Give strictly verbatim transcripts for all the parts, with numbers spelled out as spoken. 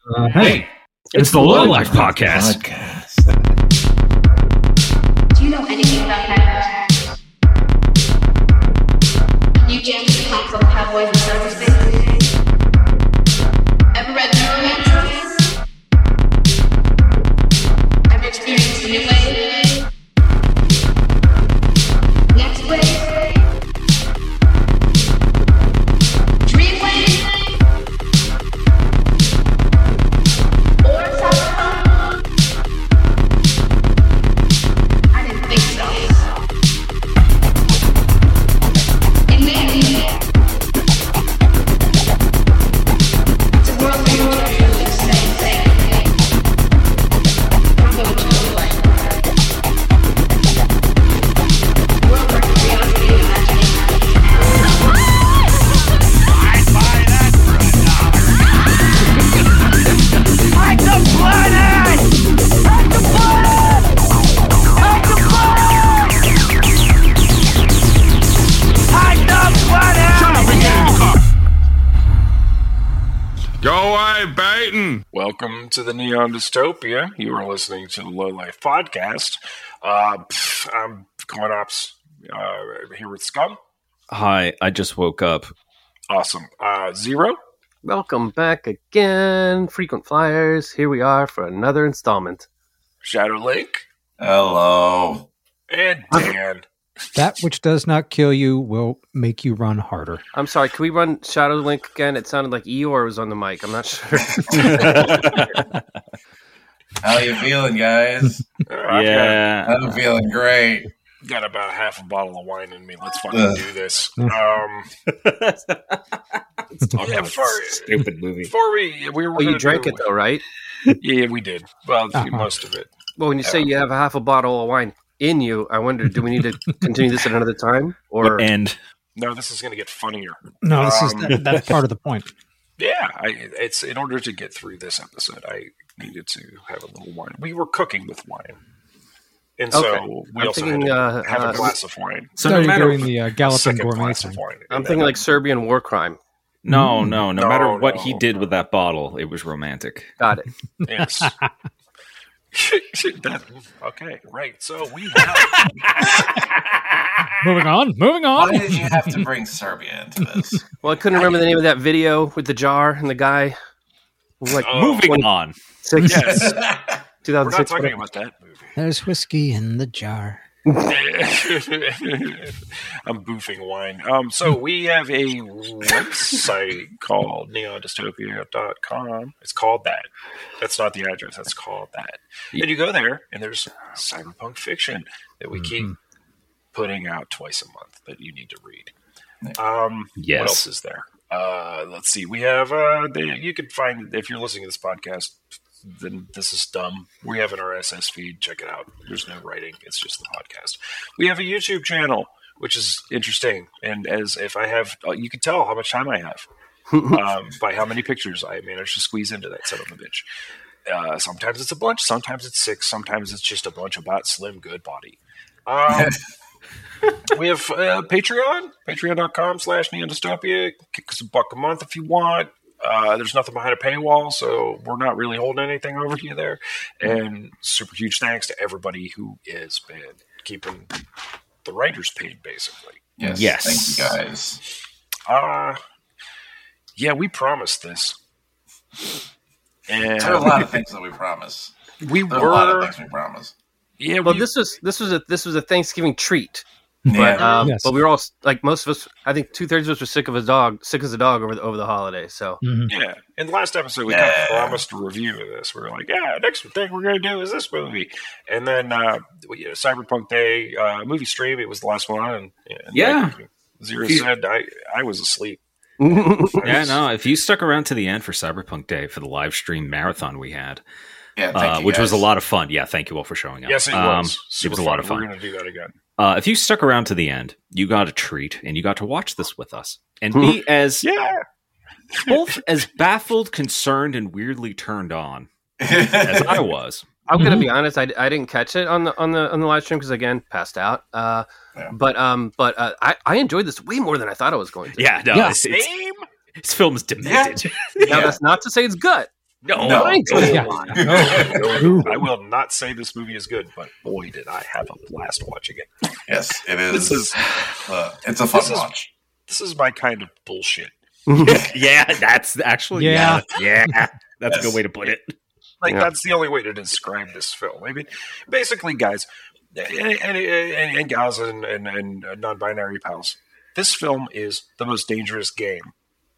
Uh, hey, it's, it's the Low Life Podcast. Podcast. Do you know anything about that? You jam to the pop of cowboys and cyberspace? Ever read Neuromancer? Ever experienced the new wave? Next wave? Dream wave? Or cyberpunk? I didn't think so. In maybe it's a world where you don't do the same thing. Don't know what you look like. A world where curiosity and imagination. I'd buy that for a dollar. Hack the planet! Hack the planet! Hack the planet! Hack the planet! Shut up and get in the car! Go away, Baton! Welcome to the Neon Dystopia. You are listening to the Low Life Podcast. Uh, pff, I'm Coinops, uh, here with Scum. Hi, I just woke up. Awesome. Uh, Zero. Welcome back again, frequent flyers. Here we are for another installment. Shadow Lake. Hello. And Dan. That which does not kill you will make you run harder. I'm sorry, can we run Shadow Link again? It sounded like Eeyore was on the mic. I'm not sure. How you feeling, guys? I've Yeah. I'm feeling great. got, got about half a bottle of wine in me. Let's fucking Ugh. do this. Um, yeah, before, Stupid movie. before we... we were Well, you gonna drank do- it, though, right? Yeah, we did. Well, Uh-huh. most of it. Well, when you say you have a half a bottle of wine in you, I wonder, do we need to continue this at another time? Or And No, this is going to get funnier. No, this is Um, that, that's part of the point. Yeah, I, it's in order to get through this episode, I needed to have a little wine. We were cooking with wine, and so Okay. we I'm also thinking, had to uh, have uh, a glass of wine. so no Started matter doing the uh, A Galloping second Gourmet glass of thing. wine. I'm And thinking then- like Serbian war crime. no, no, no, No, matter what no, he did no. with that bottle, it was romantic. Got it. yes. That- okay, right. So we have Moving on, moving Why on. did you have to bring Serbia into this? Well, I couldn't remember the name of that video with the jar and the guy. Was like Oh, Moving on. six, yes. We're two thousand not six. talking about that movie. There's whiskey in the jar. I'm boofing wine. Um, so we have a website called neon dystopia dot com. It's called that. That's not the address. That's called that. And you go there, and there's cyberpunk fiction that we keep putting out twice a month that you need to read. Um, Yes. What else is there? Uh, let's see. We have. Uh, the, you can find if you're listening to this podcast. Then this is dumb. We have an R S S feed. Check it out. There's no writing. It's just the podcast. We have a YouTube channel, which is interesting. And as if I have, uh, you can tell how much time I have um, by how many pictures I managed to squeeze into that son of a bitch. Uh, sometimes it's a bunch. Sometimes it's six. Sometimes it's just a bunch about Slim Good Body. Um, we have uh, Patreon, patreon.com slash Neon Dystopia. Kick us a buck a month if you want. Uh, there's nothing behind a paywall, so we're not really holding anything over you there. And super huge thanks to everybody who has been keeping the writers paid, basically. Yes. Yes. Thank you, guys. Uh, yeah, we promised this. And There are a lot of things that we promise. we There are a lot of were, things we promise. yeah, Well, we, this was this was a this was a Thanksgiving treat. Yeah. But, um, Yes. but we were all like most of us. I think two thirds of us were sick of a dog, sick as a dog over the over the holiday. So Mhm. yeah. In the last episode, we Yeah. kind of promised a review of this. We were like, yeah, next thing we're going to do is this movie. And then uh, we, you know, Cyberpunk Day uh, movie stream, it was the last one. And, and Yeah. like Zero You- said, I, I was asleep. Yeah, no, if you stuck around to the end for Cyberpunk Day for the live stream marathon we had, Yeah, thank uh, you, which was a guys. lot of fun. Yeah, thank you all for showing up. Yes, it Um, was. It Super was a lot of We're fun. going to do that again. Uh, if you stuck around to the end, you got a treat, and you got to watch this with us and be as Yeah. both as baffled, concerned, and weirdly turned on as I was. I'm gonna Mhm. be honest. I, I didn't catch it on the on the on the live stream because again passed out. Uh, Yeah. But um, but uh, I I enjoyed this way more than I thought I was going to. Yeah, no, Yeah. it's, it's, Same? this film is demented. Now Yeah. that's not to say it's good. No, No. no. Yeah. No, I will not say this movie is good, but boy, did I have a blast watching it. Yes, it is. This is uh, it's a fun this is- watch. this is my kind of bullshit. Yeah, that's actually Yeah. yeah, yeah. That's a Yes. good way to put it. Like Yeah. that's the only way to describe this film. I mean, basically, guys and, and, and, and gals and, and, and non-binary pals, this film is the most dangerous game.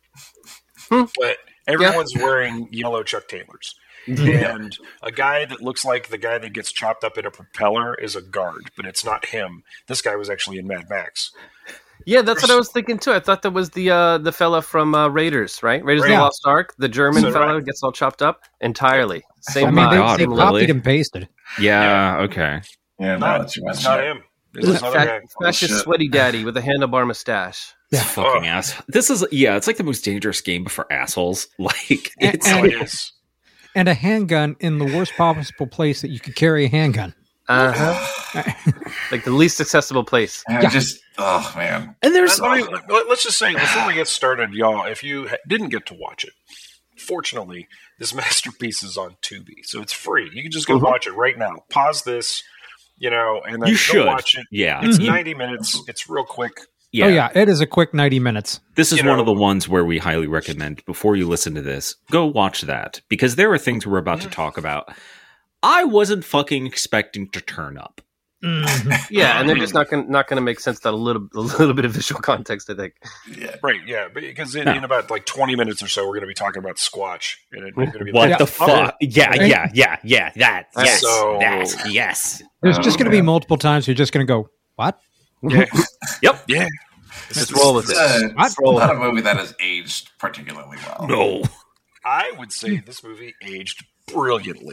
Hmm. But everyone's wearing yellow Chuck Taylors. And a guy that looks like the guy that gets chopped up in a propeller is a guard, but it's not him. This guy was actually in Mad Max. Yeah, that's what I was thinking too. I thought that was the uh, the fella from uh, Raiders, right? Raiders of Yeah. the Lost Ark, the German So, fella right. who gets all chopped up entirely. Same I mean, vibe, they, God, they same really? look. copied and pasted. Yeah, okay. Yeah, no, Not, that's your it's not shit. him. This is another guy. Fat, fascist shit. sweaty daddy with a handlebar mustache. Yeah. Fucking Oh. ass. This is yeah, it's like the most dangerous game for assholes. Like And- it's Oh, and- it is. And a handgun in the worst possible place that you could carry a handgun. Uh huh. Like the least accessible place. And Yeah. just oh man. and there's Let me- let- let's just say before we get started, y'all, if you ha- didn't get to watch it, fortunately, this masterpiece is on Tubi, so it's free. You can just go Mhm. watch it right now. Pause this, you know, and then you go should watch it. Yeah. It's You- ninety minutes. It's real quick. yeah. Oh, yeah. It is a quick ninety minutes. This is You one know- of the ones where we highly recommend before you listen to this, go watch that because there are things we're about to talk about. I wasn't fucking expecting to turn up. Yeah, and they're just not gonna not gonna make sense without a little a little bit of visual context. I think. Yeah. Right, yeah, because in, No. in about like twenty minutes or so, we're going to be talking about Squatch. And it, we're going to be What like, the oh, fuck? Yeah, Right. yeah, yeah, yeah. That, yes, So- that, yes. There's Oh, just going to be man. multiple times you're just going to go, what? Yeah, Yep. yeah. Just roll with It's, it. uh, it's not a movie that has aged particularly well. No. I would say this movie aged brilliantly.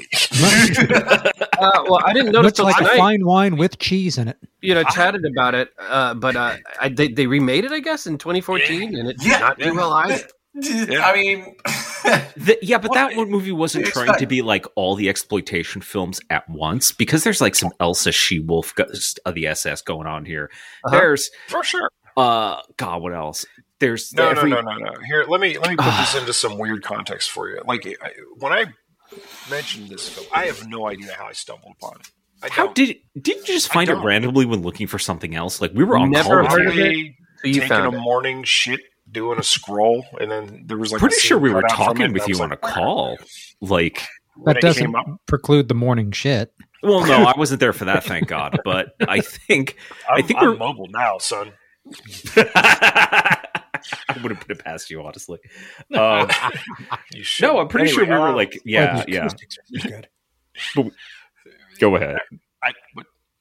Uh, well, I didn't notice Much till like a tonight. fine wine with cheese in it. You know, chatted about it, uh, but uh, I, they they remade it, I guess, in twenty fourteen, and it did Yeah. not do well either. I mean, The, yeah, but that one movie wasn't It's trying to fine. be like all the exploitation films at once because there's like some Elsa She-Wolf go- of the S S going on here. Uh-huh. There's For sure. uh God, what else? There's No, every, no, no, no, no. Here, let me let me put this into some weird context for you. Like I, when I mentioned this film, I have no idea how I stumbled upon it. I How don't. did did you just I find it don't. randomly when looking for something else? Like we were on Never call. heard With of you. it? Probably So you taking found a it. morning shit, doing a scroll, and then there was like Pretty a sure scene we were cut out from it, talking and with I you was on a like, call. Like, when That it doesn't came up, preclude the morning shit. well, no, I wasn't there for that, thank God. But I think I'm, I think I'm we're. mobile now, son. I wouldn't put it past you, honestly. Um, You should. no, I'm pretty Anyway, sure we were um, like, yeah, Oh, the yeah. acoustics are good. Go ahead. I, but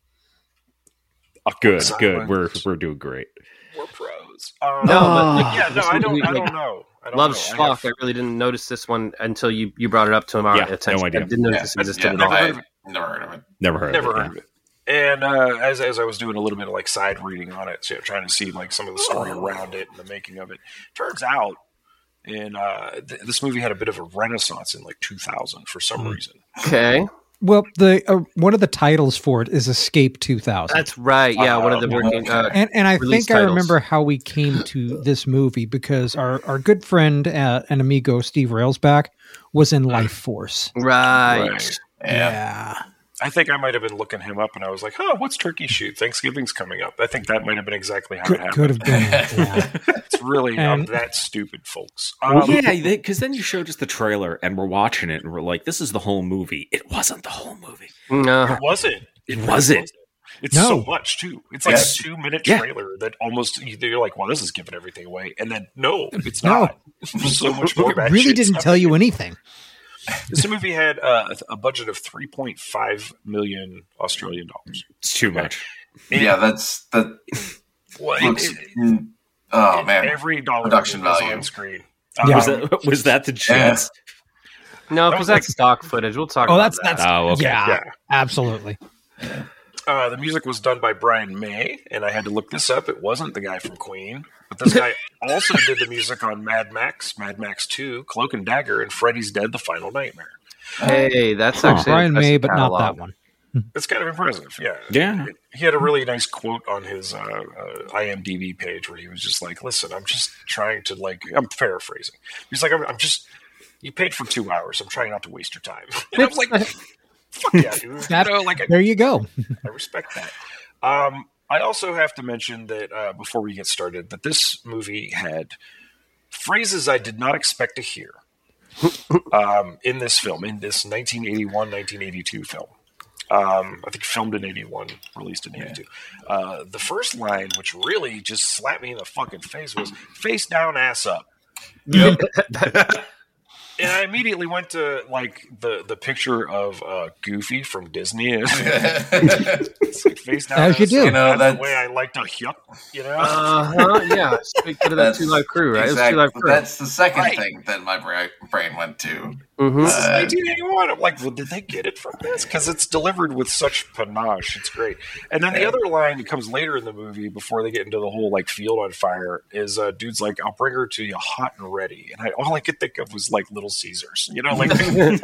Oh, good, Silence. good. We're we're doing great. we're pros. Um, No, but like, yeah, no, this I don't. movie, I like, don't know. I don't Love know. I Schlock. have- I really didn't notice this one until you, you brought it up to our Yeah, no attention. idea. I didn't notice yeah, this existed yeah, at never, all. heard of it. never heard of it. Never heard. Never of it, heard of it. And uh, as as I was doing a little bit of like side reading on it, so trying to see like some of the story around it and the making of it, turns out, and uh, th- this movie had a bit of a renaissance in like two thousand for some reason. Okay, Well, the uh, one of the titles for it is Escape two thousand. that's right. Yeah, one of the Oh, working. Uh, And and I release think I titles. remember how we came to this movie because our, our good friend uh, and amigo Steve Railsback was in Life Force. right. Right. Yeah. I think I might have been looking him up, and I was like, "Oh, what's Turkey Shoot? Thanksgiving's coming up." I think that might have been exactly how it Could, happened. could have been. Yeah. It's really um, And- that stupid, folks. Well, Um, yeah, because then you showed us the trailer and we're watching it and we're like, "This is the whole movie." It wasn't the whole movie. No. It wasn't. It wasn't. It's No. so much too. It's like Yes. a two-minute Yeah. trailer that almost you're like, "Well, this is giving everything away," and then no, it's No. not. There's so much more. It bad really shit didn't stuff tell in you it. anything. This movie had uh, a budget of three point five million Australian dollars. It's too much. Yeah, that's that Well, looks. it- it- mm, oh man, every dollar Production was value. on screen. Yeah. Was Um, that was that the chance? No, That because was that's like- stock footage. We'll talk Oh, about that's that. that's Oh, okay. yeah, Yeah. absolutely. Uh, the music was done by Brian May, and I had to look this up. It wasn't the guy from Queen, but this guy also did the music on Mad Max, Mad Max two, Cloak and Dagger, and Freddy's Dead: The Final Nightmare. Hey, that's Huh. actually Brian an May, impressive but not catalog. that one. It's kind of impressive, yeah. Yeah. He had a really nice quote on his uh, uh, I M D B page where he was just like, "Listen, I'm just trying to like." I'm paraphrasing. He's like, "I'm, I'm just You paid for two hours. I'm trying not to waste your time. And I was like, fuck yeah, dude. That- you know, like, I, There you go. I respect that. Um, I also have to mention that uh, before we get started, that this movie had phrases I did not expect to hear um, in this film, in this nineteen eighty-one, nineteen eighty-two film. Um, I think filmed in eighty-one, released in eighty-two. Uh, the first line, which really just slapped me in the fucking face, was "face down, ass up." Yep. And I immediately went to like the, the picture of uh, Goofy from Disney. It's like face down, As you ass do. up. You know, That's that's- the way I like to yuck. You know, Uh huh. Yeah. Speak to that That's two live crew, right? It was exactly- two live crew. That's the second Right. thing that my bra- brain went to. Mm-hmm. This is Uh, nineteen eighty-one. I'm like, well, did they get it from this? Because it's delivered with such panache. It's great. And then the Yeah. other line that comes later in the movie, before they get into the whole like field on fire, is uh, dude's like, "I'll bring her to you hot and ready." And I, all I could think of was like Little Caesars. You know, like these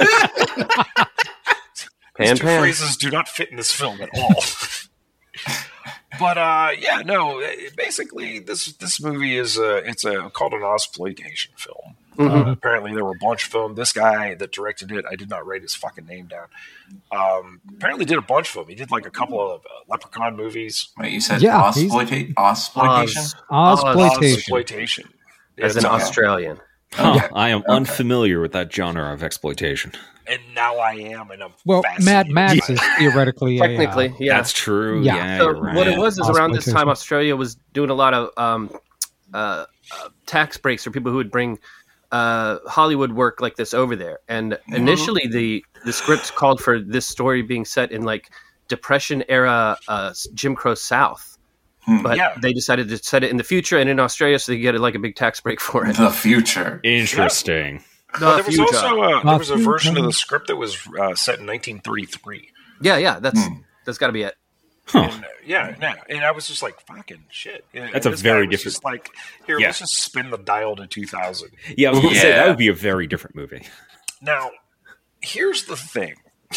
Pan two pan. phrases do not fit in this film at all. But uh, yeah, no. it- Basically, this this movie is a it's a called an Ozploitation film. Mhm. Uh, apparently, there were a bunch of them. This guy that directed it, I did not write his fucking name down. Um, apparently, did a bunch of them. He did like a couple of uh, Leprechaun movies. Wait, you said Yeah, he's- Ozploita- Ozploitation? Oz, Ozploitation. Exploitation. as an okay. Australian. Huh, Okay. I am Okay. unfamiliar with that genre of exploitation. And now I am, and I'm Well, Mad fascinated Max by is it. theoretically a, uh, Technically, yeah. That's true. Yeah. Yeah, So you're right. what it was is around this Exploitation. time, Australia was doing a lot of um, uh, uh, tax breaks for people who would bring uh, Hollywood work like this over there. And initially, the the script called for this story being set in like Depression era uh, Jim Crow South, but Yeah. they decided to set it in the future and in Australia, so they get like a big tax break for it. The future. Interesting. The Well, there was future. also a, there was a The version of future. the script that was uh, set in nineteen thirty-three. yeah, yeah, that's that's got to be it. Huh. And, uh, yeah, no, and I was just like, "Fucking shit!" And That's a this guy very was different- Just like, here, Yeah. let's just spin the dial to two thousand. Yeah, I was going to say Yeah. that would be a very different movie. Now, here's the thing.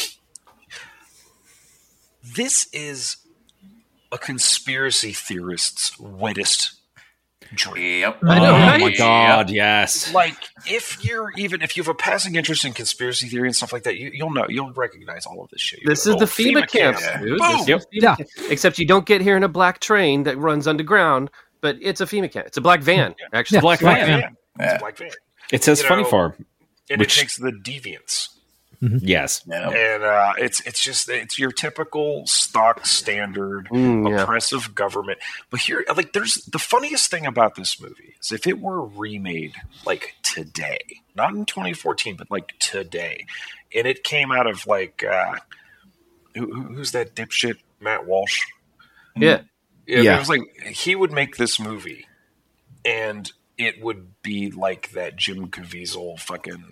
This is a conspiracy theorist's wettest dream. Yep. I know, oh right? my god, yes. Like, if you're even if you have a passing interest in conspiracy theory and stuff like that, you, you'll know you'll recognize all of this shit. This You'll is go, the FEMA, camps, camp. dude. Boom! This is the FEMA Yeah. camp. Except you don't get here in a black train that runs underground, but it's a FEMA camp. It's a black van, actually. Yeah, Black Black Van. Van. Van. It's Yeah. a black van. It says You Funny know, Farm. And Which- it takes the deviants. Yes. Yep. And uh, it's it's just it's your typical stock standard Mm, yeah. oppressive government. But here, like, there's the funniest thing about this movie is if it were remade like today, not in twenty fourteen, but like today, and it came out of like uh, who, who- who's that dipshit Matt Walsh? Yeah. Yeah, Yeah. it was like he would make this movie, and it would be like that Jim Caviezel fucking.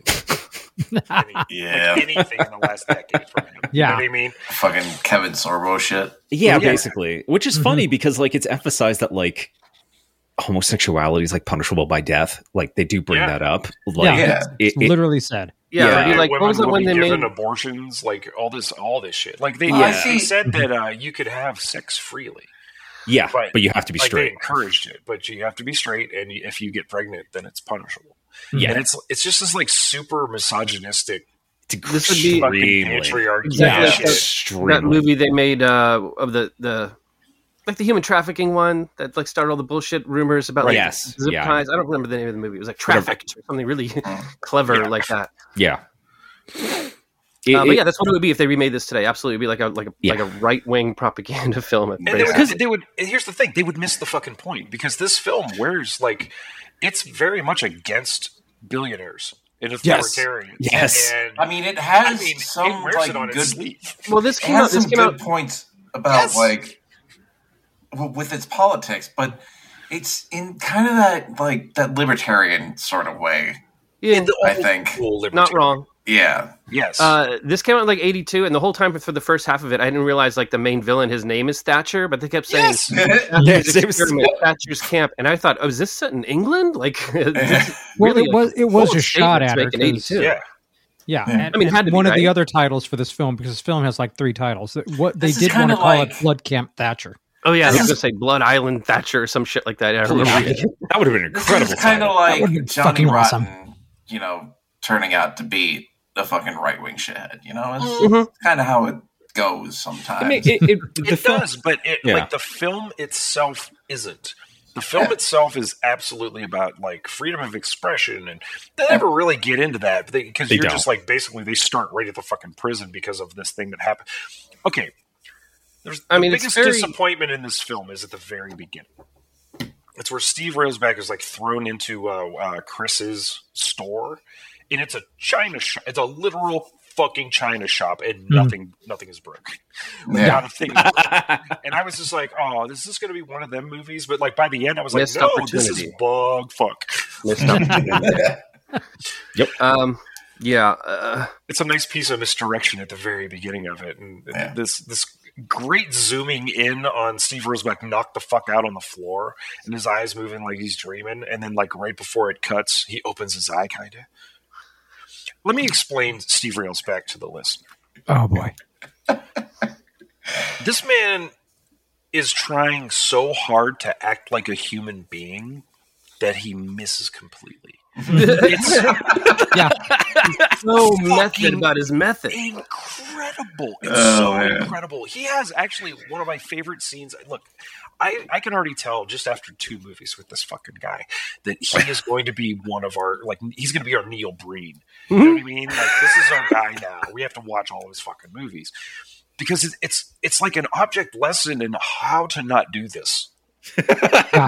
Any, Yeah. like anything in the last decade from him. You Yeah. know what I mean? Fucking Kevin Sorbo shit. Yeah, Yeah. basically. Which is funny because like it's emphasized that like homosexuality is like punishable by death. Like they do bring Yeah. that up. Like Yeah. it, It's it- literally said. Yeah, Yeah. it'd be like, women what was it will when be they given made? abortions, like all this, all this shit. Like they, Yeah. they said that uh, you could have sex freely, yeah, but- but you have to be like they straight. encouraged it, but you have to be straight, and if you get pregnant, then it's punishable. Yeah. And it's it's just this like super misogynistic This would be- fucking Extremely. patriarchy Exactly. Yeah, shit. extremely. That movie they made uh, of the, the like the human trafficking one that like started all the bullshit rumors about like Yes, zip yeah. ties. I don't remember the name of the movie. It was like Trafficked or something really clever Yeah. like that. Yeah. Uh, It- but it- yeah, that's what it would be if they remade this today. Absolutely, it'd be like a like a Yeah. like a right wing propaganda film. And they would, basically. because they would. And here's the thing: they would miss the fucking point because this film wears like it's very much against billionaires and Yes. authoritarians. Yes. And, I mean, it has I mean, some it wears like it on its good. sleeve. Well, this It came out. has This some came good out. points about Yes. like w- with its politics, but it's in kind of that like that libertarian sort of way. Yeah, The I old think. school not libertarian. wrong. Yeah, Yes. Uh, this came out in like eighty-two, and the whole time for the first half of it, I didn't realize like the main villain, his name is Thatcher, but they kept saying yes. Thatcher's Yes, it was- experiment, Thatcher's camp, and I thought, oh, is this set in England? Like, this is Well, really it was it was bold a shot statements at her. making 'cause- eighty-two. Yeah. Yeah, Yeah. and, I mean, it had and to be, one of the right? other titles for this film, because this film has like three titles. What they This is did want to kinda call like- it Blood Camp Thatcher. Oh yeah, I was This- gonna say Blood Island Thatcher or some shit like that. I don't remember. that would have been an this incredible. is kind of title. like would've been Johnny fucking Rotten, awesome. you know, turning out to be a fucking right wing shithead. You know, it's Mhm. kind of how it goes sometimes. I mean, it, it, the It film- does, but it, Yeah. like the film itself isn't. The film itself is absolutely about like freedom of expression, and they never really get into that because They you're don't. just like basically they start right at the fucking prison because of this thing that happened. Okay, there's I the mean, it's biggest very- disappointment in this film is at the very beginning. It's where Steve Railsback is like thrown into uh, uh, Chris's store, and it's a china shop. It's a literal fucking china shop, and nothing, nothing is broken. Yeah. Not a thing. is broken. And I was just like, "Oh, this is going to be one of them movies." But like by the end, I was like, Missed "No, this is opportunity. bug fuck." Missed opportunity. Um, yeah. Uh, It's a nice piece of misdirection at the very beginning of it, and Yeah. this this great zooming in on Steve Roseback knocked the fuck out on the floor, and his eyes moving like he's dreaming, and then like right before it cuts, he opens his eye, kind of. Let me explain Steve Railsback to the listener. Oh boy. This man is trying so hard to act like a human being that he misses completely. It's Yeah. so method fucking about his method. incredible. It's Oh, so man. incredible. He has actually one of my favorite scenes. Look, I, I can already tell just after two movies with this fucking guy that he is going to be one of our, like, he's going to be our Neil Breen. You know what I mean? Like, this is our guy now. We have to watch all of his fucking movies. Because it's it's, it's like an object lesson in how to not do this. Yeah.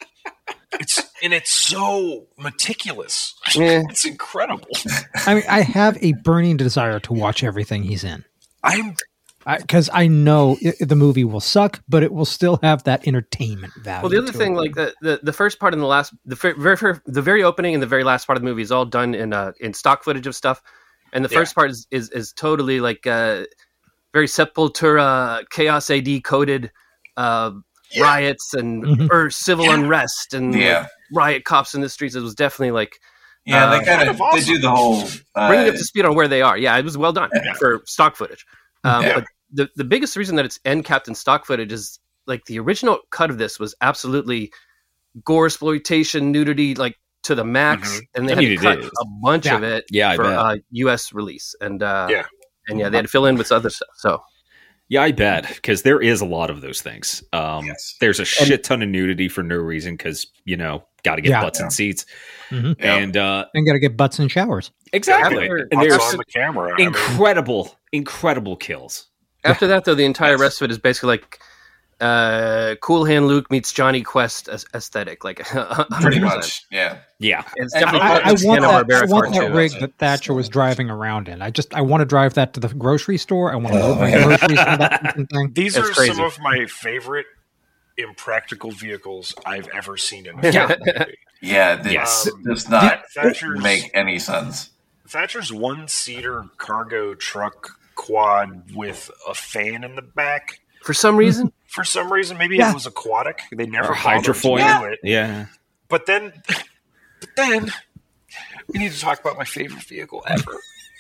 It's and it's so meticulous. Yeah. It's incredible. I mean, I have a burning desire to watch everything he's in I'm because I, know i the movie will suck, but it will still have that entertainment value. Well, the other to thing, it. like the, the the first part and the last, the fir- very fir- the very opening and the very last part of the movie is all done in uh, in stock footage of stuff, and the Yeah. first part is is, is totally like uh, very Sepultura Chaos A D coded uh, Yeah. riots and Mhm. or civil Yeah. unrest and Yeah. like, riot cops in the streets. It was definitely like Yeah, Uh, they kind kind of of awesome. they do the whole uh, bringing up to speed on where they are. Yeah, it was well done Yeah. for stock footage. Um, Yeah. But the the biggest reason that it's end capped in stock footage is like the original cut of this was absolutely gore exploitation, nudity, like to the max, Mhm. and they I had mean, to it cut is. a bunch Yeah. of it Yeah, I for bet. uh, U S release, and uh, Yeah. and yeah, they had to fill in with other stuff. So Yeah, I bet, because there is a lot of those things. Um, Yes. There's a shit ton of nudity for no reason because, you know, got to get Yeah. butts Yeah. and seats. Mhm. Yeah. And uh, And got to get butts in showers. exactly. After- And What's there's on the camera. I mean, incredible, incredible kills. after that, though, the entire rest of it is basically like uh, Cool Hand Luke meets Johnny Quest as- aesthetic, like pretty one hundred percent. much. Yeah. Yeah. It's And definitely I, I Hanna-Barbera want that, I want cartoon. that rig that Thatcher was driving around in. I just I want to drive that to the grocery store. I want to Oh, load my yeah. groceries on that fucking thing. These It's are crazy. some of my favorite impractical vehicles I've ever seen in a film movie. Yeah, they Yes. Um, does not Thatcher's- make any sense. Thatcher's one-seater cargo truck quad with a fan in the back. For some reason, For some reason, maybe Yeah. it was aquatic. They never Or bothered to hydrofoil. do it. Yeah. But then, but then, we need to talk about my favorite vehicle ever.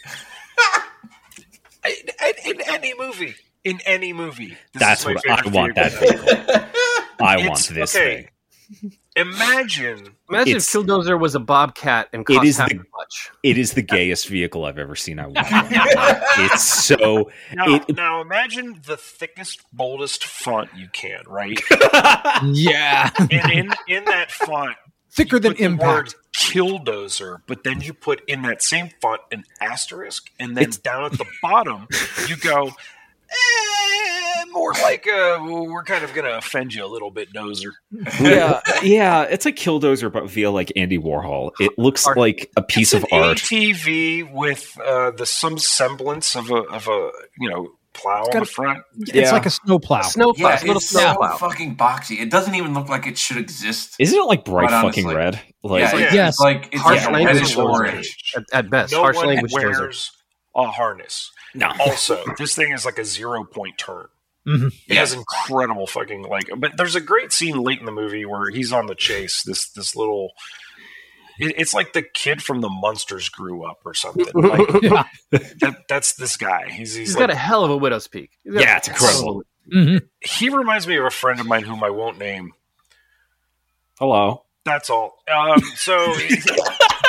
in, in, in any movie, in any movie, this That's is my what I favorite want that vehicle ever. vehicle. I It's- want this okay. thing. Imagine imagine It's- if Killdozer was a Bobcat and cost is half the- as much. It is the gayest vehicle I've ever seen. I want it. It's so. now. It, now, imagine the thickest, boldest font you can, right? Yeah, And in in that font, thicker you than put the impact. word Killdozer, but then you put in that same font an asterisk, and then down at the bottom you go, eh, more like uh, we're kind of going to offend you a little bit, Dozer. yeah, yeah. It's like Killdozer, but via like Andy Warhol. It looks Art. like a piece It's of an art. A T V with uh, the some semblance of a of a you know plow got on a- the front. It's Yeah. like a snowplow. Snowplow, Yeah, it's a little it's so snowplow. fucking boxy. It doesn't even look like it should exist. Isn't it like bright Quite fucking honestly. red? Like, yeah, like- it's Yes. like it's Harsh like language reddish Dozer. orange. At, at best, No harsh one language Dozer. wears a harness. no. Also, this thing is like a zero point turn. Mhm. It Yeah. has incredible fucking like. But there's a great scene late in the movie where he's on the chase. This this little. It, it's like the kid from the Munsters grew up or something. Like, Yeah. that, that's this guy. He's he's He's like, got a hell of a widow's peak. He's got Yeah, a it's hell incredible. of a- Mhm. he reminds me of a friend of mine whom I won't name. Hello. That's all. Um, so there's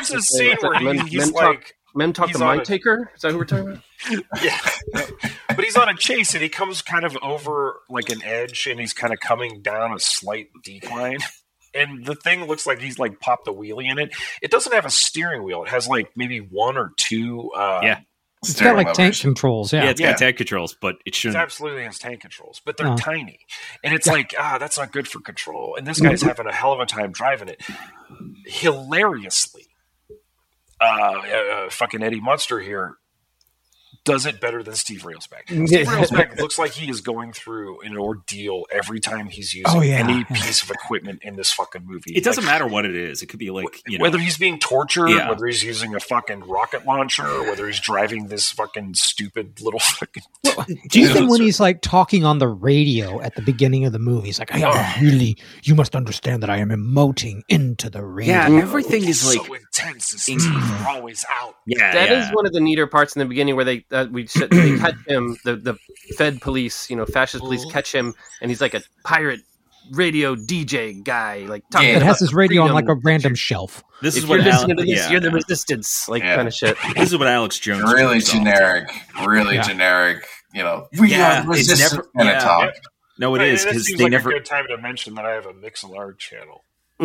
there's a scene where he, men, he's men like, talk, men talk he's to on Mind a- Taker. Is that who we're talking about? yeah, but he's on a chase and he comes kind of over like an edge and he's kind of coming down a slight decline. And the thing looks like he's like popped a wheelie in it. It doesn't have a steering wheel. It has like maybe one or two. Uh, Yeah. It's got steering like tank levers. controls. Yeah. Yeah, it's Yeah. got tank controls, but it It shouldn't. absolutely has tank controls, but they're Oh. tiny. And it's like, ah, that's not good for control. And this guy's having a hell of a time driving it. Hilariously, uh, uh, fucking Eddie Munster here does it better than Steve Railsback. Steve Railsback looks like he is going through an ordeal every time he's using Oh, yeah. any piece of equipment in this fucking movie. It doesn't Like, matter what it is. It could be like, you know, whether he's being tortured, Yeah. whether he's using a fucking rocket launcher, or whether he's driving this fucking stupid little fucking. Even when he's like talking on the radio at the beginning of the movie, he's like, I am really, you must understand that I am emoting into the radio. yeah, everything is like, so intense, his teeth are always out. yeah, That is yeah. one of the neater parts in the beginning where they uh, we said they catch him, the the Fed police, you know, fascist police catch him, and he's like a pirate radio D J guy, like talking Yeah. It about has his radio on freedom. like a random shelf. This If is you're what listening Alex, to this, yeah, you're the resistance, like Yeah. kind of shit. this is what Alex Jones Really jokes off to. generic, really Yeah. generic. You know, we Yeah, are it's resistance never- gonna yeah. talk. No, it Right, is and that because seems they like never. a good time to mention that I have a Mixlr channel.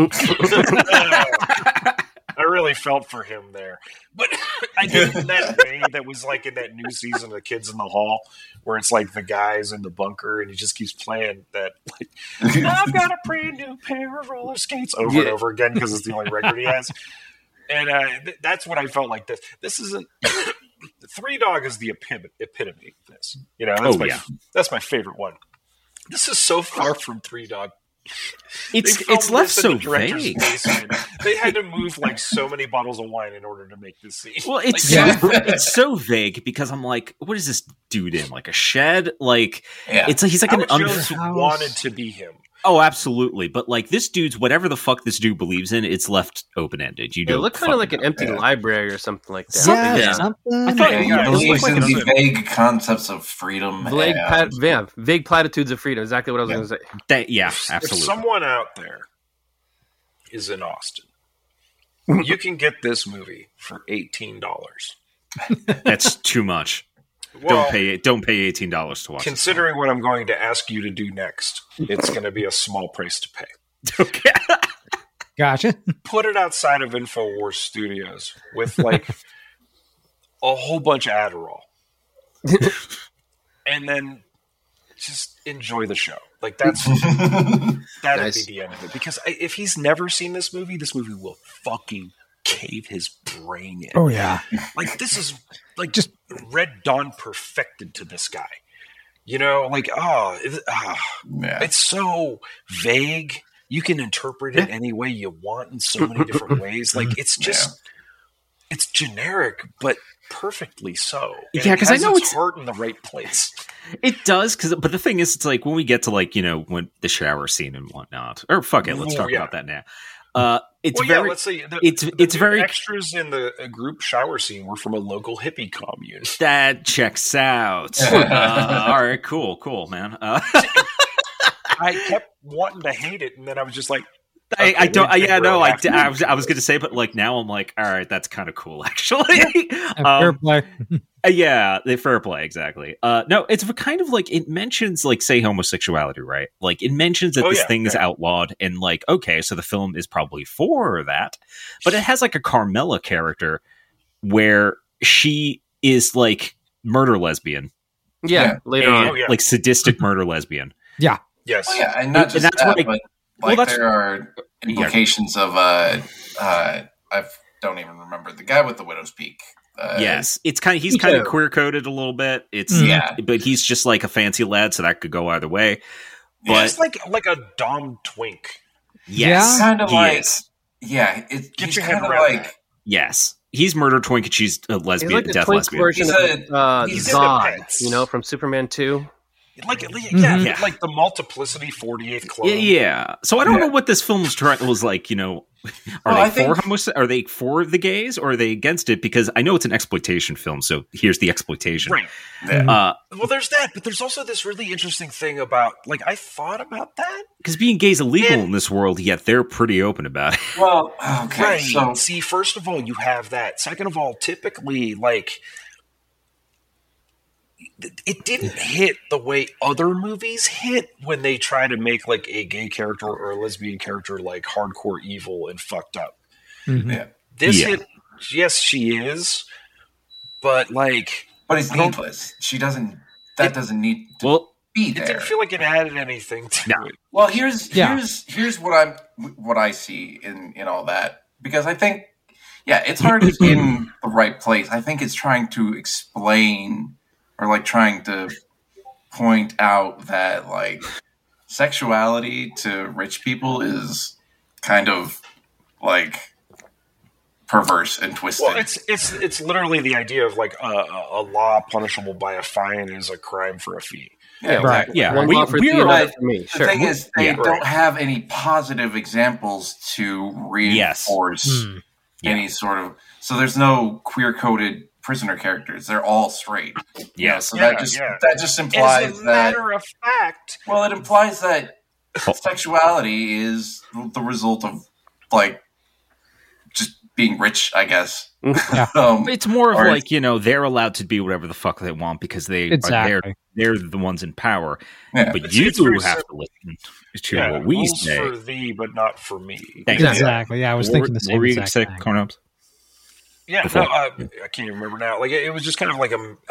I really felt for him there, but I did it in that way that was like in that new season of Kids in the Hall, where it's like the guy's in the bunker and he just keeps playing that like I've got a brand new pair of roller skates over and Yeah. over again because it's the only record he has, and uh, th- that's what I felt like. This this isn't. Three Dog is the epitome, epitome of this. You know, that's Oh, my yeah. that's my favorite one. This is so far from Three Dog. It's They filmed it's left this in so the director's vague. basement. They had to move like so many bottles of wine in order to make this scene. Well, it's Like, so, it's so vague because I'm like, what is this dude in? Like a shed? Like Yeah. it's like he's like an Alex under. Jones wanted to be him. Oh, absolutely. But like this dude's whatever the fuck this dude believes in, it's left open ended. You It don't looked kind of fucking like an empty Yeah. library or something like that. Yeah, yeah. something. I thought- Yeah, he Yeah, it was believes like in an- the vague concepts of freedom. Vague, and- pat- yeah, vague platitudes of freedom. Exactly what I was Yeah. going to say. That, yeah, If absolutely. someone out there is in Austin, you can get this movie for eighteen dollars. That's too much. Well, don't pay don't pay eighteen dollars to watch. considering what I'm going to ask you to do next, it's going to be a small price to pay. It. Okay. Gotcha. Put it outside of InfoWars Studios with like a whole bunch of Adderall, and then just enjoy the show. Like that's that'd Nice. be the end of it. Because I, if he's never seen this movie, this movie will fucking cave his brain in. Oh yeah. Like this is like just Red Dawn perfected to this guy. You know, like oh, it, ah, Yeah. it's so vague. You can interpret it any way you want in so many different ways. Like it's just it's generic, but perfectly so. And Yeah, it 'cause I has know its it's- heart in the right place. It does, because but the thing is, it's like when we get to like you know when the shower scene and whatnot, or fuck it, let's Ooh, talk yeah. about that now. Uh, it's well, very yeah. Let's say the, it's- the it's new very- extras in the uh, group shower scene were from a local hippie commune. that checks out. uh, all right, cool, cool, man. Uh, I kept wanting to hate it, and then I was just like, I, okay, I don't. we- we Yeah, no, really I, have to I do was. I was this. going to say, but like now, I'm like, all right, that's kind of cool, actually. Fair um, play. uh, yeah, the fair play, exactly. Uh, no, it's a kind of like it mentions like say homosexuality, right? Like it mentions that Oh, this yeah, thing is yeah. outlawed, and like okay, so the film is probably for that, but it has like a Carmela character where she is like murder lesbian, Yeah, Yeah. later and, on. Oh, yeah. like sadistic murder lesbian. Yes. Oh, yeah, and not And just that's that, what I- but well, like that's- there are implications of uh, uh, I don't even remember the guy with the widow's peak. Uh, Yes, it's kind of he's Me kind of too. queer coded a little bit. It's Mm. Yeah. but he's just like a fancy lad, so that could go either way. But It's like like a Dom twink. yes, kind of he like is. yeah, it, Get he's your head kind of around like that. Yes, he's murder twink, and she's a He's lesbian, like a death twink lesbian. version He's of a- uh, he's into Zod, pets. you know, from Superman two. Like, yeah, Mhm. Yeah. like the Multiplicity forty-eighth clone. Yeah, yeah. So I don't Yeah. know what this film was trying was like. You know, are Well, I they for think- homose- Are they for the gays or are they against it? Because I know it's an exploitation film. So here's the exploitation. Right. Yeah. Uh, Well, there's that, but there's also this really interesting thing about, like, I thought about that. Because being gay is illegal And- in this world, yet they're pretty open about it. Well, okay, Right. so See, first of all, you have that. Second of all, typically, like, it- it didn't hit the way other movies hit when they try to make, like, a gay character or a lesbian character, like, hardcore evil and fucked up. yeah, This Yeah. hit, yes, she is, but, like, but it's I don't- needless. She doesn't. That It- doesn't need to Well, be it there. didn't feel like it added anything to No. it. Well, here's Yeah. here's here's what I'm what I see in in all that, because I think yeah, it's hard in the right place. I think it's trying to explain or like trying to point out that like sexuality to rich people is kind of like perverse and twisted. Well, it's it's it's literally the idea of like a, a a law punishable by a fine is a crime for a fee. yeah, right. exactly. Yeah, One we- law for we're- thee, another but for me. The Sure. thing is, they Yeah. don't have any positive examples to reinforce Hmm. any sort of. So there's no queer coded prisoner characters. They're all straight. You know, yes. so Yeah, that just yeah. that just implies As a that. matter of fact, Well, it implies that Oh. sexuality is the result of like just being rich, I guess. Yeah. um, It's more of Or- like, you know, they're allowed to be whatever the fuck they want because they are Exactly. they're, they're the ones in power. yeah. But It's- you it's very have simple. to listen to yeah, what we rules say. for thee, but not for me. Thank you. Exactly. Yeah, I was What thinking were- the what same were you exact gonna thing. say, Cornubs? Yeah, Before. no, uh, I can't even remember now. Like it, it was just kind of like a.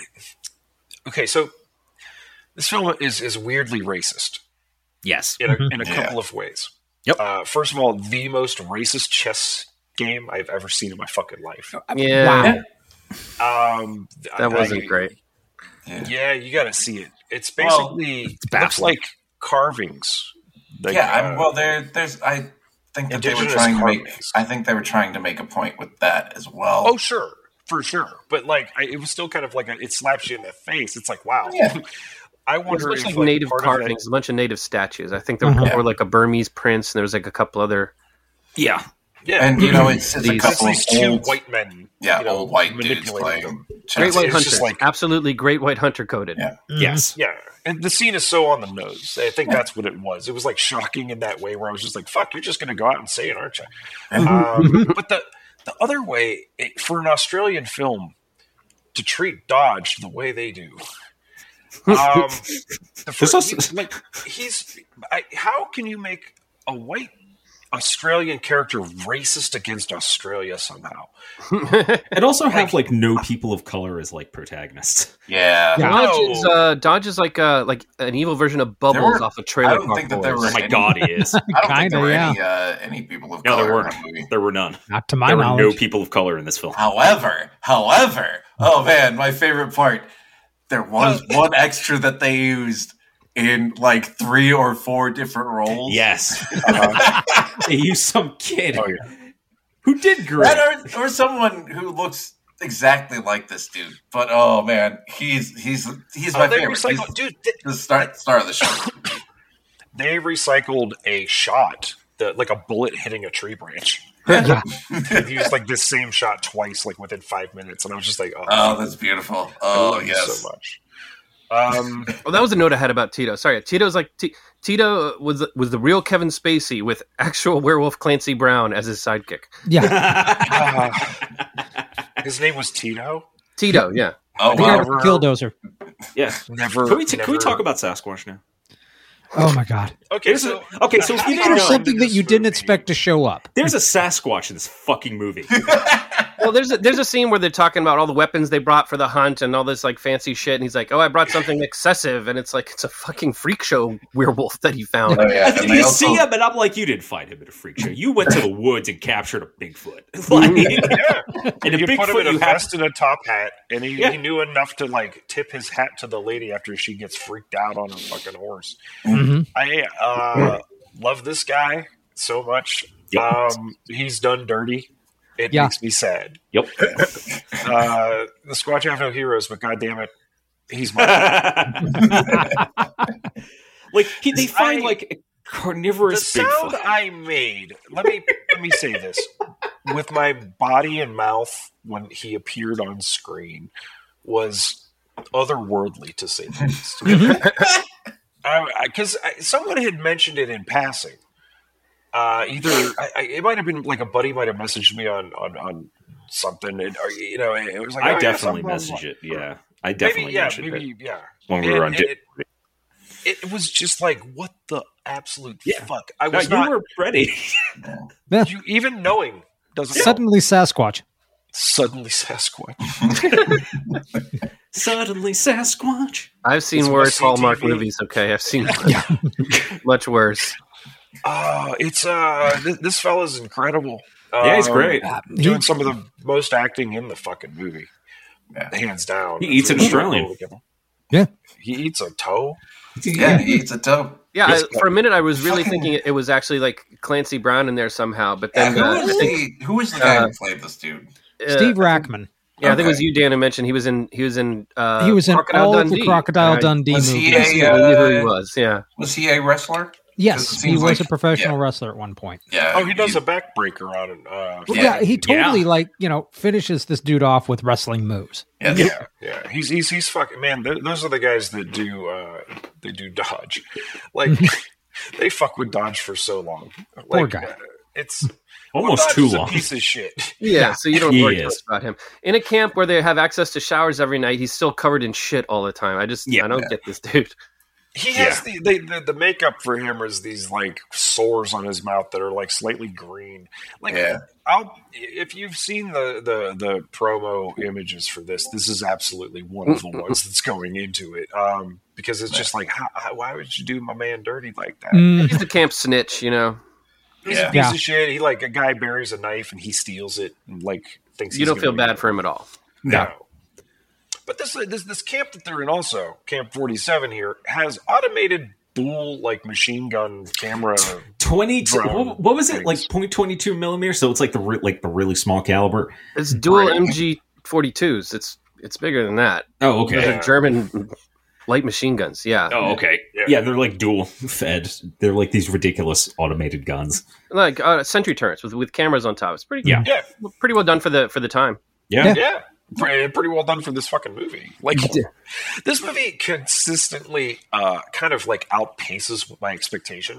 Okay, so this film is is weirdly racist Yes. in a, Mhm. in a Yeah. couple of ways. Yep. Uh, first of all, the most racist chess game I've ever seen in my fucking life. Yeah, Wow. Um, that I- wasn't great. Yeah. Yeah, you got to see it. It's Well, basically it looks baffling. like carvings. Like, yeah, uh, I'm, well, there, there's. I think that they were Indigenous trying to make. carvings. I think they were trying to make a point with that as well. Oh, sure, for sure. But like, I, it was still kind of like a, it slaps you in the face. It's like, wow. Yeah. I It wonder looks if like like, native part of carvings, a bunch of native statues. I think there were, Uh-huh. were like a Burmese prince, and there was like a couple other. Yeah. that, yeah, And you know, it's, it's a These- couple of these two old, white men. yeah, you know, old white dudes manipulating playing them. chess. Great white it's hunter, just like- absolutely great white hunter coded. Yeah. Yes. Yeah, and the scene is so on the nose. I think that's what it was. It was like shocking in that way, where I was just like, "Fuck, you're just going to go out and say it, aren't you?" Um, but the the other way, it, for an Australian film to treat Dodge the way they do, um, the This first, also- he's, like he's I, how can you make a white Australian character racist against Australia somehow? And also have like no people of color as like protagonists. Yeah. Yeah. Dodge No. is uh, Dodge is like uh, like an evil version of Bubbles were- off of Trailer I don't Park think that Boys. there were Oh my any- god, he is. I don't think Kinda, there were yeah. any uh, any people of No, there color weren't. in that movie. There were none. Not to my There were knowledge. no people of color in this film. However, however, oh man, my favorite part, there was one extra that they used in like three or four different roles. Yes. Uh, They used some kid Oh yeah. who did great. that or, or someone who looks exactly like this dude. But oh man, he's he's he's my Oh, they favorite. recycled, He's dude. They, the start star of the show. they recycled a shot, that like a bullet hitting a tree branch. Yeah. They've used like this same shot twice, like within five minutes, and I was just like, "Oh, Oh, that's beautiful. I Oh love you yes. so much." Um, Oh, that was a note I had about Tito. Sorry, Tito's like T- Tito was was the real Kevin Spacey with actual werewolf Clancy Brown as his sidekick. Yeah. uh, his name was Tito. Tito, yeah. Oh I think wow. I was a Killdozer. Yeah. Never. Can we, t- can we never- talk about Sasquatch now? Oh my god. Okay, There's so a- okay, so if you didn't There's know- something that you didn't expect to show up. There's a Sasquatch in this fucking movie. Well, there's a, there's a scene where they're talking about all the weapons they brought for the hunt and all this like fancy shit, and he's like, "Oh, I brought something excessive," and it's like it's a fucking freak show werewolf that he found. Oh, yeah. And And you they also, see him, and I'm like, you didn't find him at a freak show. You went to the woods and captured a Bigfoot. Like, yeah, and a you put him Bigfoot, in a you have vest and a top hat, and he, Yeah. he knew enough to like tip his hat to the lady after she gets freaked out on a fucking horse. hmm I uh, love this guy so much. Yep. Um, he's done dirty. It Yeah. makes me sad. Yep. Uh, the Squatch have no heroes, but goddamn it, He's my like he, they find I- like a the carnivorous sound Bigfoot. I made. Let me let me say this with my body and mouth when he appeared on screen was otherworldly, to say the least. Because someone had mentioned it in passing. Uh, either I, I, it might have been like a buddy might have messaged me on on, on something, and, or you know, it was like I oh, definitely yeah, messaged it. Yeah, I definitely maybe, yeah, mentioned maybe, it yeah. when we were on. And Di- it, it was just like, what the absolute Yeah. fuck? I No, was you not were ready. Yeah. you, even knowing doesn't Suddenly Sasquatch. suddenly Sasquatch. Suddenly Sasquatch. I've seen It's worse must-see Hallmark T V. movies. Okay, I've seen much worse. Oh, it's uh, th- this fella's incredible. Yeah, he's Um, great. Doing some of the most acting in the fucking movie, Yeah. hands down. He eats an Australian. Yeah. He eats a toe. Yeah, he eats a toe. Yeah, Yes. I, for a minute I was really Fucking- thinking it was actually like Clancy Brown in there somehow, but Yeah, then who uh, I was think, the who was the guy uh, who played this dude? uh, Steve Rackman. Yeah, I think it was Okay. you, Dan, who mentioned he was in. He was in. Uh, He was in Crocodile all Dundee. the Crocodile And I Dundee Was he movies. a, instantly knew who he uh, was. Yeah, Was he a wrestler? Yes, It he seems was like- a professional yeah. wrestler at one point. Yeah. Oh, he does a backbreaker on it. Uh, Well, Yeah. yeah, he totally Yeah. like you know finishes this dude off with wrestling moves. Yeah. yeah, yeah. He's he's he's fucking man. Th- those are the guys that do uh, they do dodge. Like they fuck with dodge for so long. Like, Poor guy. uh, it's Almost well, Dodge too is a long. piece of shit. yeah. So you don't He worry too is. much about him. In a camp where they have access to showers every night, he's still covered in shit all the time. I just, Yeah. I don't Yeah. get this dude. He has the, the, the the makeup for him is these like sores on his mouth that are like slightly green. Like Yeah. I'll if you've seen the, the the promo images for this, this is absolutely one of the ones that's going into it. Um, because it's just like, how, how, why would you do my man dirty like that? Mm, He's the camp snitch, you know. He's Yeah. a piece Yeah. of shit. He like a guy buries a knife and he steals it and like thinks You he's don't feel gonna- bad for him at all. No. But this this this camp that they're in also, Camp forty-seven here, has automated dual like machine gun camera. Twenty-two. Drone What, what was it things. like? Point twenty-two millimeter. So it's like the re- like the really small caliber. It's dual Right. M G forty-twos. It's it's bigger than that. Oh, Those okay. are German light machine guns. Yeah, Oh, okay. Yeah. Yeah. they're like dual fed. They're like these ridiculous automated guns. like uh, sentry turrets with with cameras on top. It's pretty Yeah. Yeah, pretty well done for the for the time. Yeah. Yeah. yeah. Pretty, pretty well done for this fucking movie. Like this movie consistently uh, kind of like outpaces my expectation.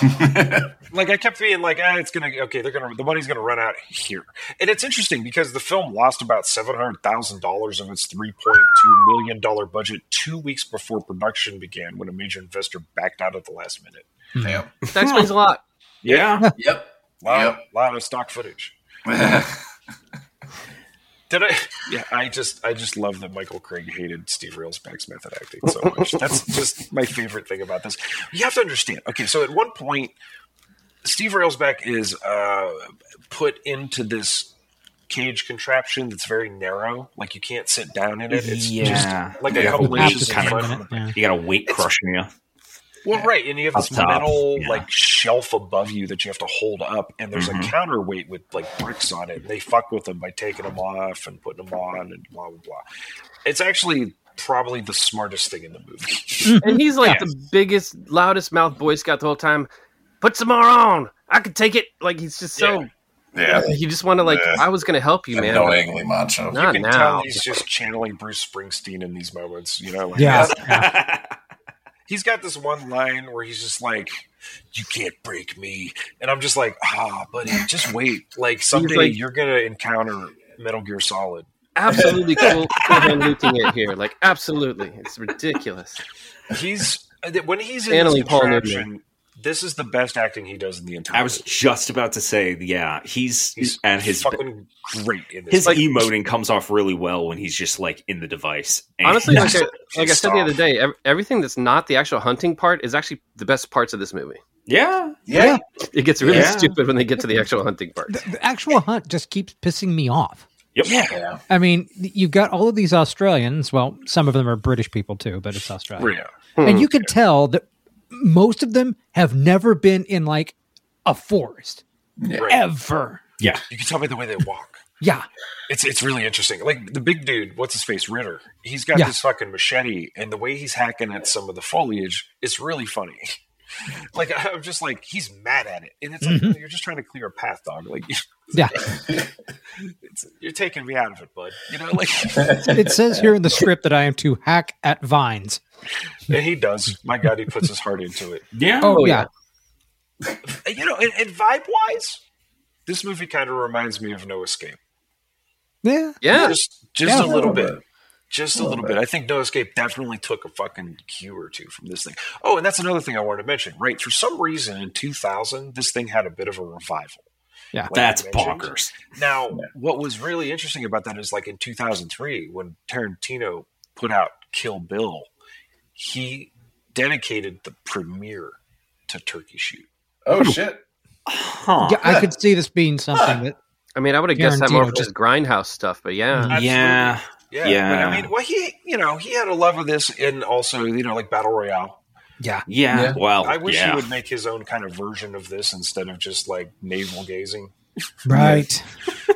Like I kept being like, ah, it's gonna okay, they're gonna the money's gonna run out here. And it's interesting because the film lost about seven hundred thousand dollars of its three point two million dollar budget two weeks before production began when a major investor backed out at the last minute. Yep. That explains a lot. Yeah. Yep. Lot, lot of stock footage. Did I? Yeah, I just, I just love that Michael Craig hated Steve Railsback's method acting so much. That's just my favorite thing about this. You have to understand. Okay, so at one point, Steve Railsback is uh, put into this cage contraption that's very narrow. Like you can't sit down in it. It's Yeah. just like a Yeah. couple Have inches to in sit front in of it, the yeah. You got a weight crushing you. Well, right, and you have Up this top, metal yeah. like shelf above you that you have to hold up, and there's Mhm. a counterweight with like bricks on it. And they fuck with them by taking them off and putting them on, and blah blah blah. It's actually probably the smartest thing in the movie. And he's like the biggest, loudest mouth Boy Scout the whole time. Put some more on. I can take it. Like he's just so. Yeah. You just want to like. Yeah. I was going to help you, man. Annoyingly macho. Not you can now. tell he's just channeling Bruce Springsteen in these moments. You know, like Yeah. that's- he's got this one line where he's just like, "You can't break me," and I'm just like, "Ah, buddy, just wait. Like someday like- you're gonna encounter Metal Gear Solid." Absolutely cool. Cool hand looking it here. Like absolutely, it's ridiculous. He's when he's in Channeling this Paul contraption. This is the best acting he does in the entire. I was movie. just about to say, yeah, he's, He's and his fucking great in this. his Like, emoting comes off really well when he's just like in the device. And Honestly, like Yeah. I, like I said the other day, ev- everything that's not the actual hunting part is actually the best parts of this movie. yeah, Yeah. It gets really Yeah. stupid when they get to the actual hunting part. The, the actual hunt just keeps pissing me off. yep, Yeah. I mean, you've got all of these Australians. Well, some of them are British people too, but it's Australia. yeah. And you can tell that most of them have never been in like a forest Yeah. Right. ever. yeah. You can tell by the way they walk. Yeah. It's it's really interesting. Like the big dude, what's his face, Ritter. He's got Yeah. this fucking machete, and the way he's hacking at some of the foliage, it's really funny. Like I'm just like he's mad at it, and it's like Mhm. you're just trying to clear a path, dog. Like Yeah. it's, you're taking me out of it, bud. You know, like It says here in the script that I am to hack at vines. and he does. My God, he puts his heart into it. Yeah. Oh, yeah. You know, and, and vibe wise, this movie kind of reminds me of No Escape. Yeah. Yeah. Just just Yeah, a little bit. bit. Just a Little little bit. bit. I think No Escape definitely took a fucking cue or two from this thing. Oh, and that's another thing I wanted to mention. Right, for some reason in two thousand, this thing had a bit of a revival. Yeah. Like That's I mentioned. bonkers. Now, what was really interesting about that is like in two thousand three, when Tarantino put out Kill Bill, he dedicated the premiere to Turkey Shoot. Oh shit! Huh. Yeah, I could see this being something that I mean, I would have guessed that more Tarantino from his just- grindhouse stuff, but yeah. Absolutely. Yeah. Yeah, Yeah. But I mean, well, he, you know, he had a love of this, and also, you know, like Battle Royale. yeah. Yeah. Yeah. Well, I wish yeah. he would make his own kind of version of this instead of just like navel gazing. Right.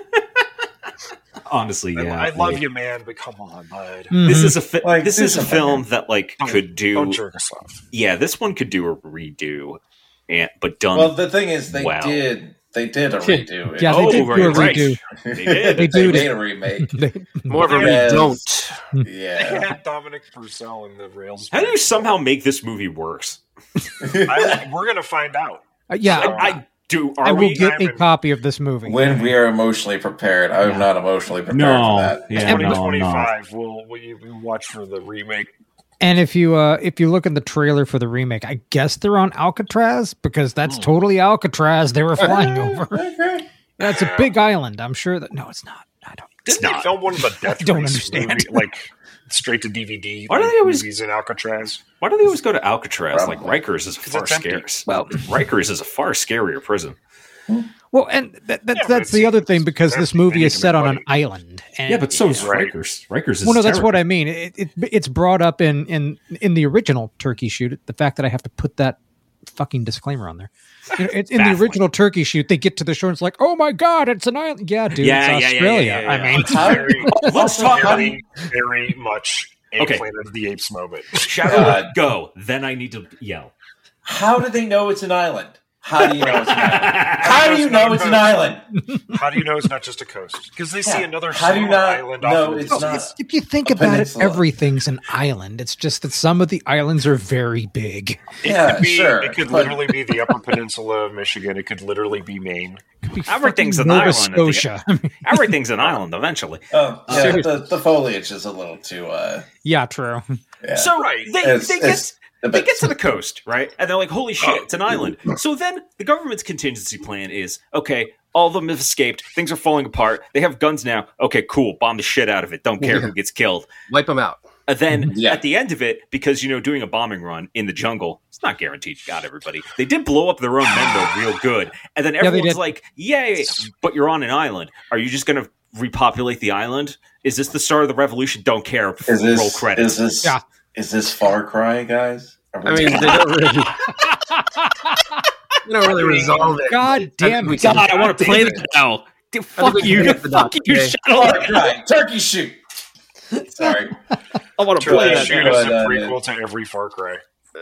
Honestly, I- yeah. I, love you, man, but come on, bud. This Mhm. is a fi- Like, this do is a something. film that like Don't- could do. Don't jerk us off. Yeah, this one could do a redo, and but done. Well, the thing is, they Wow. did they did a redo. Yeah, they Oh, did do right, a right. redo. They did. They they do made it. a remake. They- More of a Yes. re don't. They Yeah, had Dominic Purcell in the rails. How do you somehow make this movie worse? I, we're gonna find out. uh, yeah, I, I do. Are I will we? get a Simon. copy of this movie. when we are emotionally prepared. I'm not emotionally prepared No. for that. Yeah, twenty no, twenty-five. We'll we, we watch for the remake. And if you uh if you look in the trailer for the remake, I guess they're on Alcatraz because that's totally Alcatraz they were flying over. Okay. That's a big island. I'm sure that no, it's not. I don't. Didn't they not. film one of the Death don't Race understand. movie, like straight to D V D? Why do like, they always- movies in Alcatraz? Why do they always go to Alcatraz? Like Probably. Rikers is far it's empty. scarier. Well, Rikers is a far scarier prison. Well, and that, that, Yeah, but that's it's- the other thing because it's this movie is making set on money. an island. And Yeah, but so is Right. Rikers. Rikers is. well, no, that's terrible. what I mean. It, it it's brought up in in in the original Turkey Shoot. The fact that I have to put that fucking disclaimer on there. You know, it, in the Baffling. original Turkey Shoot, they get to the shore and it's like, oh my god, it's an island. Yeah, dude, Yeah, it's yeah, yeah, Australia. yeah, yeah, I yeah. mean, How- Very, Let's talk. very, very much a Okay. Planet of the Apes moment. Shadow God. go. Then I need to yell. How do they know it's an island? How do you know it's an island? How do you know it's an island? How do you know it's not just a coast? Because they see Yeah. another How do you small not island know off in the it's distance. not- if you think A about peninsula. it, everything's an island. It's just that some of the islands are very big. It Yeah, could be, sure, It could but- literally be the Upper Peninsula of Michigan. It could literally be Maine. Everything's Fucking an Nova island. at the- Scotia. I mean, Everything's an island eventually. Oh, yeah, Seriously. the, the foliage is a little too. Uh, yeah, true. yeah. So Right. they, It's- they it's get a they bit- get to the coast, right? And they're like, "Holy shit, it's an island!" So then the government's contingency plan is, okay, all of them have escaped. Things are falling apart. They have guns now. Okay, cool. Bomb the shit out of it. Don't care who gets killed. Wipe them out. And then Yeah. at the end of it, because you know, doing a bombing run in the jungle, it's not guaranteed you got everybody. They did blow up their own men though, real good. And then they everyone's did. like, "Yay!" But you're on an island. Are you just going to repopulate the island? Is this the start of the revolution? Don't care. is this Roll credits. Is this Yeah. is this Far Cry, guys? Are we I mean, they don't really. They don't really resolve it. God damn we it. can- God, I want to play that now. Dude, fuck we can you. get the Fuck doc, you. okay? Shut Far up. Cry, Turkey Shoot. Sorry. I want to Turkey play Yeah, that Shoot now. is but, a uh, prequel to every Far Cry.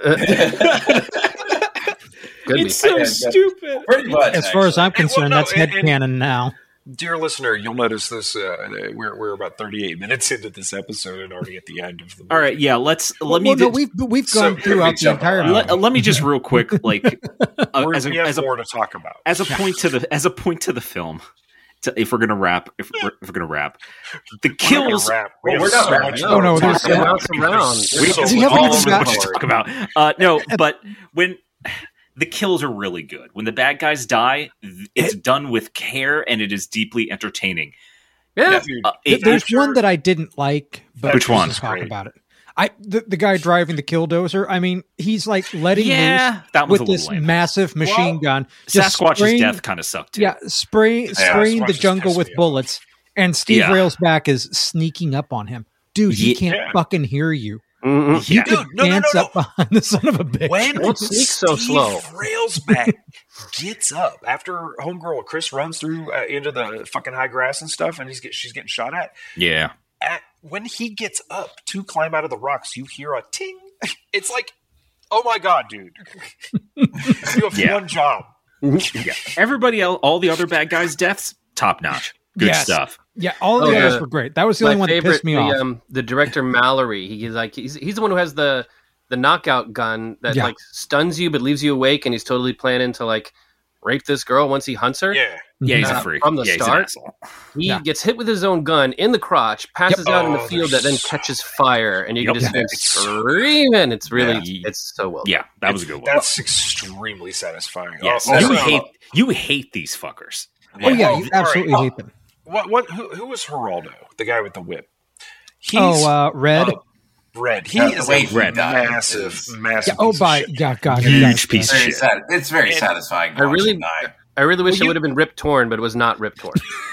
Could be. It's so Yeah, yeah. stupid. Pretty much. As far as I'm Hey, well, concerned, no, that's and- and- headcanon now. Dear listener, you'll notice this. Uh, we're we're about thirty-eight minutes into this episode and already at the end of the movie. All right, yeah, let's let Well, me no, do- we've we've So, gone throughout the jump entire around. movie. let, let me just real quick, like uh, We're- as a we have as a more to talk about. as a point to the as a point to the film. To, if we're gonna wrap, if we're, if we're gonna wrap, the We're not kills. gonna wrap. We Well, have we're not so wrapping. much Oh, more no, to there's talk so about. much around. There's We- so we much haven't all even over got- the to board. talk about. Uh, no, but when the kills are really good, when the bad guys die, it's done with care and it is deeply entertaining. Yeah. Dude, Uh, Th- it- There's After- one that I didn't like, but Which we one? should talk Great. about it. I the, the guy driving the killdozer. I mean, he's like letting Yeah, loose that one's with a this little lame. massive machine Well, gun. just Sasquatch's spraying- death kind of sucked too. Yeah, spray spraying the Sasquatch just jungle pissed with me off. bullets, and Steve Yeah. Railsback is sneaking up on him. Dude, he Ye- can't Yeah. fucking hear you. Mhm. He Yeah. could Dude, no, no, no, dance no. up behind the son of a bitch. When Don't sneak so Steve slow. Railsback gets up after homegirl Chris runs through uh, into the fucking high grass and stuff, and he's get, she's getting shot at. Yeah. At when he gets up to climb out of the rocks, you hear a ting. It's like, oh my god, dude! You have Yeah. one job. Yeah. Everybody else, all the other bad guys' deaths, top notch. Good Yes. stuff. Yeah, all the Oh, others yeah. were great. That was the only one that pissed me the, off. Um, the director Mallory. He's like he's he's the one who has the the knockout gun that Yeah. like stuns you but leaves you awake, and he's totally planning to like rape this girl once he hunts her. Yeah, Yeah, he's Uh, a freak. from the yeah, he's an start. asshole. He Yeah. gets hit with his own gun in the crotch, passes Yep. out in the Oh, field that then there's- catches fire, and you Yep. can just hear him It's- screaming. It's really, Yeah. it's so well. Yeah, that was a good one. that's extremely satisfying. Yes, Oh, you also, hate you hate these fuckers. Oh yeah, Oh, you absolutely all right. hate them. What? What? Who, who was Geraldo? The guy with the whip. He's, Oh, uh, Red. uh, Red. He Yeah, the is way a he Red. died massive, is massive. yeah, oh, piece of by shit. yeah, God, he Huge died. piece of Very shit. sad. It's very And satisfying. I really- watching die. I really wish Well, it you- would have been Rip Torn, but it was not Rip Torn.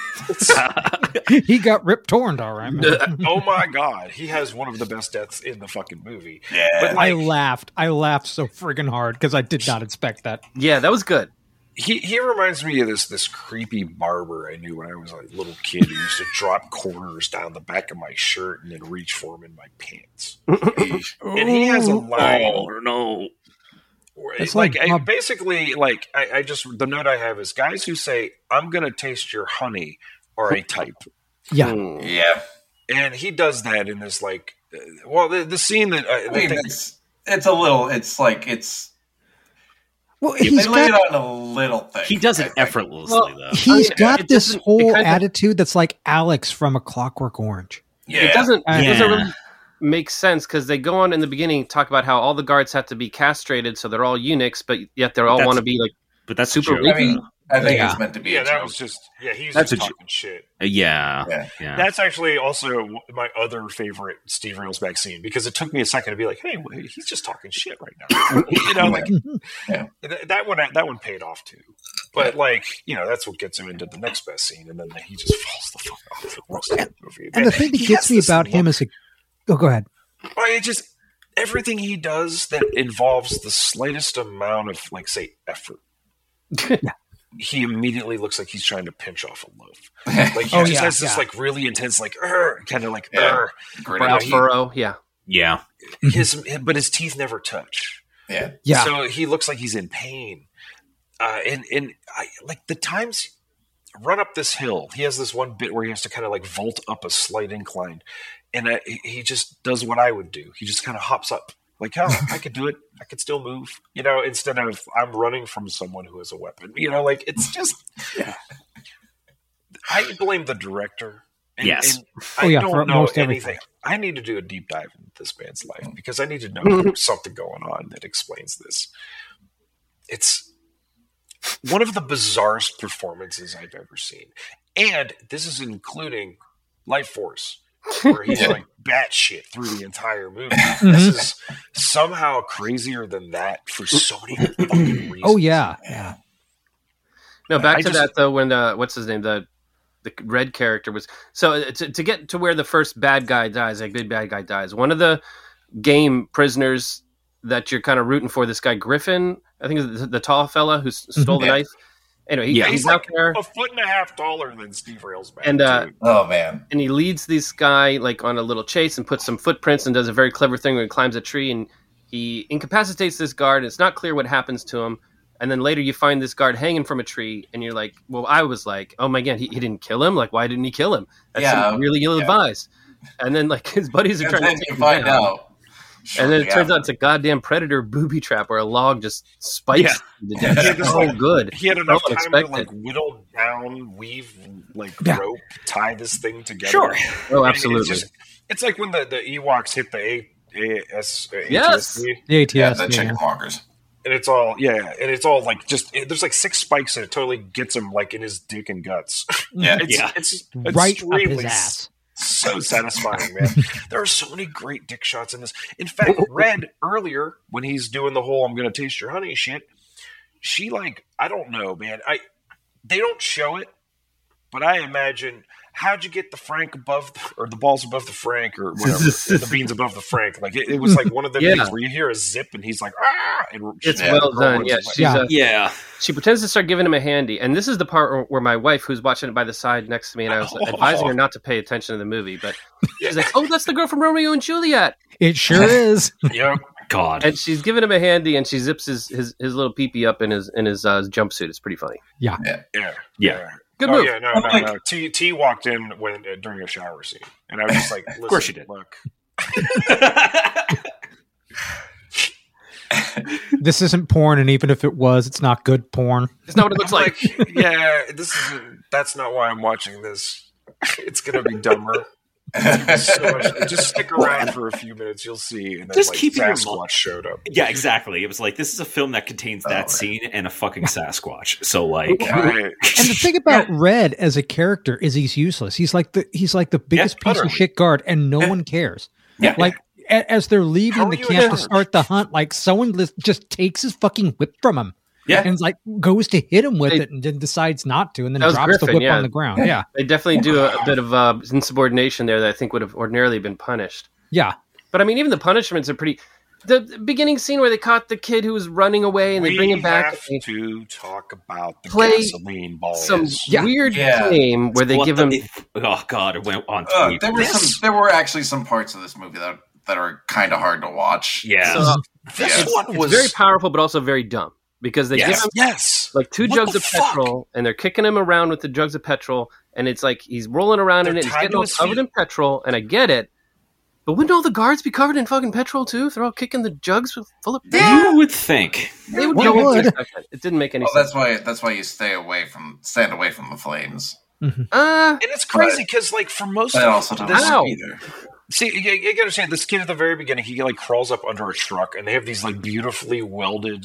He got ripped torn, all right. Man. Oh my god, he has one of the best deaths in the fucking movie. Yeah. But I like, laughed. I laughed so friggin' hard because I did not expect that. Yeah, that was good. he he reminds me of this this creepy barber I knew when I was like a little kid who used to drop quarters down the back of my shirt and then reach for them in my pants. And he has a line. Oh no. where- It's like, like I, Bob- basically, like I, I just the note I have is guys who say I'm going to taste your honey are a type. Yeah, Yeah. And he does that in this like, uh, well, the, the scene that I, I mean, that- it's it's a little. It's like it's. well, They he's lay it got on a little thing. He does I it think. effortlessly Well, though. he's I- got it this doesn't- it whole kinda- attitude that's like Alex from A Clockwork Orange. Yeah. It doesn't. It doesn't Yeah. really make sense because they go on in the beginning talk about how all the guards have to be castrated, so they're all eunuchs, but yet they all That's- want to be like. But that's Super a joke. I mean, I think Yeah. it's meant to be. yeah, a that joke. was just yeah, he's That's just a ju- talking shit. Uh, yeah. Yeah. Yeah. That's actually also my other favorite Steve Railsback scene because it took me a second to be like, "Hey, wait, he's just talking shit right now." You know, like Yeah. th- that one. That one paid off too. But like, you know, that's what gets him into the next best scene, and then he just falls the fuck off for the rest of the movie. And the thing that He gets has me this about him look- is a. Oh, go ahead. Well, it just everything he does that involves the slightest amount of, like, say, effort. He immediately looks like he's trying to pinch off a loaf. Like he Oh, just yeah, has this yeah. like really intense, like kind of like Yeah. "Urgh." Gritty. Brow he- furrow, yeah. yeah. his, but his teeth never touch. Yeah. Yeah, So he looks like he's in pain. Uh, and and I, like the times run up this hill, he has this one bit where he has to kind of like vault up a slight incline, and I, he just does what I would do. He just kind of hops up, like, oh, I could do it. I could still move, you know. Instead of I'm running from someone who has a weapon, you know. Like it's just. I blame the director. And, Yes. and I Oh, yeah, don't for know most anything. everything. I need to do a deep dive into this man's life because I need to know there's something going on that explains this. It's one of the bizarrest performances I've ever seen. And this is including Life Force, where he's like batshit through the entire movie. This is somehow crazier than that for so many fucking reasons. Oh yeah, yeah. No, back I to just- that though. When uh, what's his name? The the red character was so uh, to, to get to where the first bad guy dies, a good bad guy dies. One of the game prisoners that you're kind of rooting for, this guy Griffin, I think is the, the tall fella who s- stole the Yeah. knife. Anyway, he, Yeah. he's, He's out like there a foot and a half taller than Steve Railsback. And, uh, too. Oh man. and he leads this guy like on a little chase and puts some footprints and does a very clever thing where he climbs a tree and he incapacitates this guard. It's not clear what happens to him. And then later you find this guard hanging from a tree, and you're like, well, I was like, oh my God, he, he didn't kill him? Like, why didn't he kill him? That's Yeah, really ill yeah. advised. And then, like, his buddies are And trying then to take you him find down. out. And then it Yeah. turns out it's a goddamn predator booby trap where a log just spikes Yeah. him to death. Yeah, It's just so like- good. He had enough so time to like unexpected. whittle down, weave, like Yeah. rope, tie this thing together. Sure. Oh, And absolutely. It's, just, it's like when the, the Ewoks hit the A, A S, uh, Yes. A T S D, The A T Yeah, S. the yeah. chicken walkers. and it's all yeah, and it's all like just it, there's like six spikes, and it totally gets him like in his dick and guts. Yeah. It's, Yeah. it's Right up extremely his ass. so satisfying, man. There are so many great dick shots in this. In fact, Red earlier when he's doing the whole "I'm going to taste your honey" shit, she like I don't know, man. I they don't show it, but I imagine how'd you get the Frank above, the, or the balls above the Frank, or whatever, the beans above the Frank? Like it, it was like one of the Yeah. things where you hear a zip and he's like, ah, and It's yeah, well done. Rowan's Yeah, like- she's Yeah. uh, Yeah. she pretends to start giving him a handy, and this is the part where, where my wife, who's watching it by the side next to me, and I was advising her not to pay attention to the movie, but she's like, "Oh, that's the girl from Romeo and Juliet," It sure is. Yep. God. and she's giving him a handy, and she zips his his, his little peepee up in his in his uh, jumpsuit. It's pretty funny. Yeah. Yeah. Good oh, move. yeah, no, no, no. T, T walked in when uh, during a shower scene, and I was just like, Listen, course you did. Look, This isn't porn, and even if it was, it's not good porn. It's not what it looks like. like, yeah, this is that's not why I'm watching this. It's gonna be dumber. It's gonna be so much, just stick around for a few minutes, you'll see. And then Just like keeping your Sasquatch mo- showed up. Yeah, exactly. It was like, this is a film that contains that Oh, scene and a fucking Sasquatch. So, like, Right. And the thing about Red as a character is he's useless. He's like the he's like the biggest piece utterly. of shit guard, and no one cares. Yeah. Like a- as they're How leaving are the you camp in to charge? start the hunt, like someone lis- just takes his fucking whip from him. Yeah. and like goes to hit him with They- it, and then decides not to, and then That was drops the Griffin, whip yeah. on the ground. Yeah, They definitely do a, a bit of uh, insubordination there that I think would have ordinarily been punished. yeah. But I mean, even the punishments are pretty. The the beginning scene where they caught the kid who was running away and they we bring him back. have and to talk about the Play gasoline balls. some Yeah. weird Yeah. game where they what give the- him. Oh, God, it went on Uh, tweet. there were This- some. There were actually some parts of this movie that that are kind of hard to watch. Yeah. So, this Yeah. one it's was very powerful, but also very dumb because they give yes, him yes. like two What jugs the of fuck? petrol and they're kicking him around with the jugs of petrol, and it's like he's rolling around in They're it, he's tied getting to all his covered feet. in petrol, and I get it. But wouldn't all the guards be covered in fucking petrol too? If they're all kicking the jugs with, full of You would think. They would They go into would. a second. It didn't make any Well, sense. that's why. That's why you stay away from stand away from the flames. Uh, And it's crazy because, like, for most But of also don't this, Ow. either. see, you, you gotta understand, this kid at the very beginning, he like crawls up under a truck, and they have these like beautifully welded.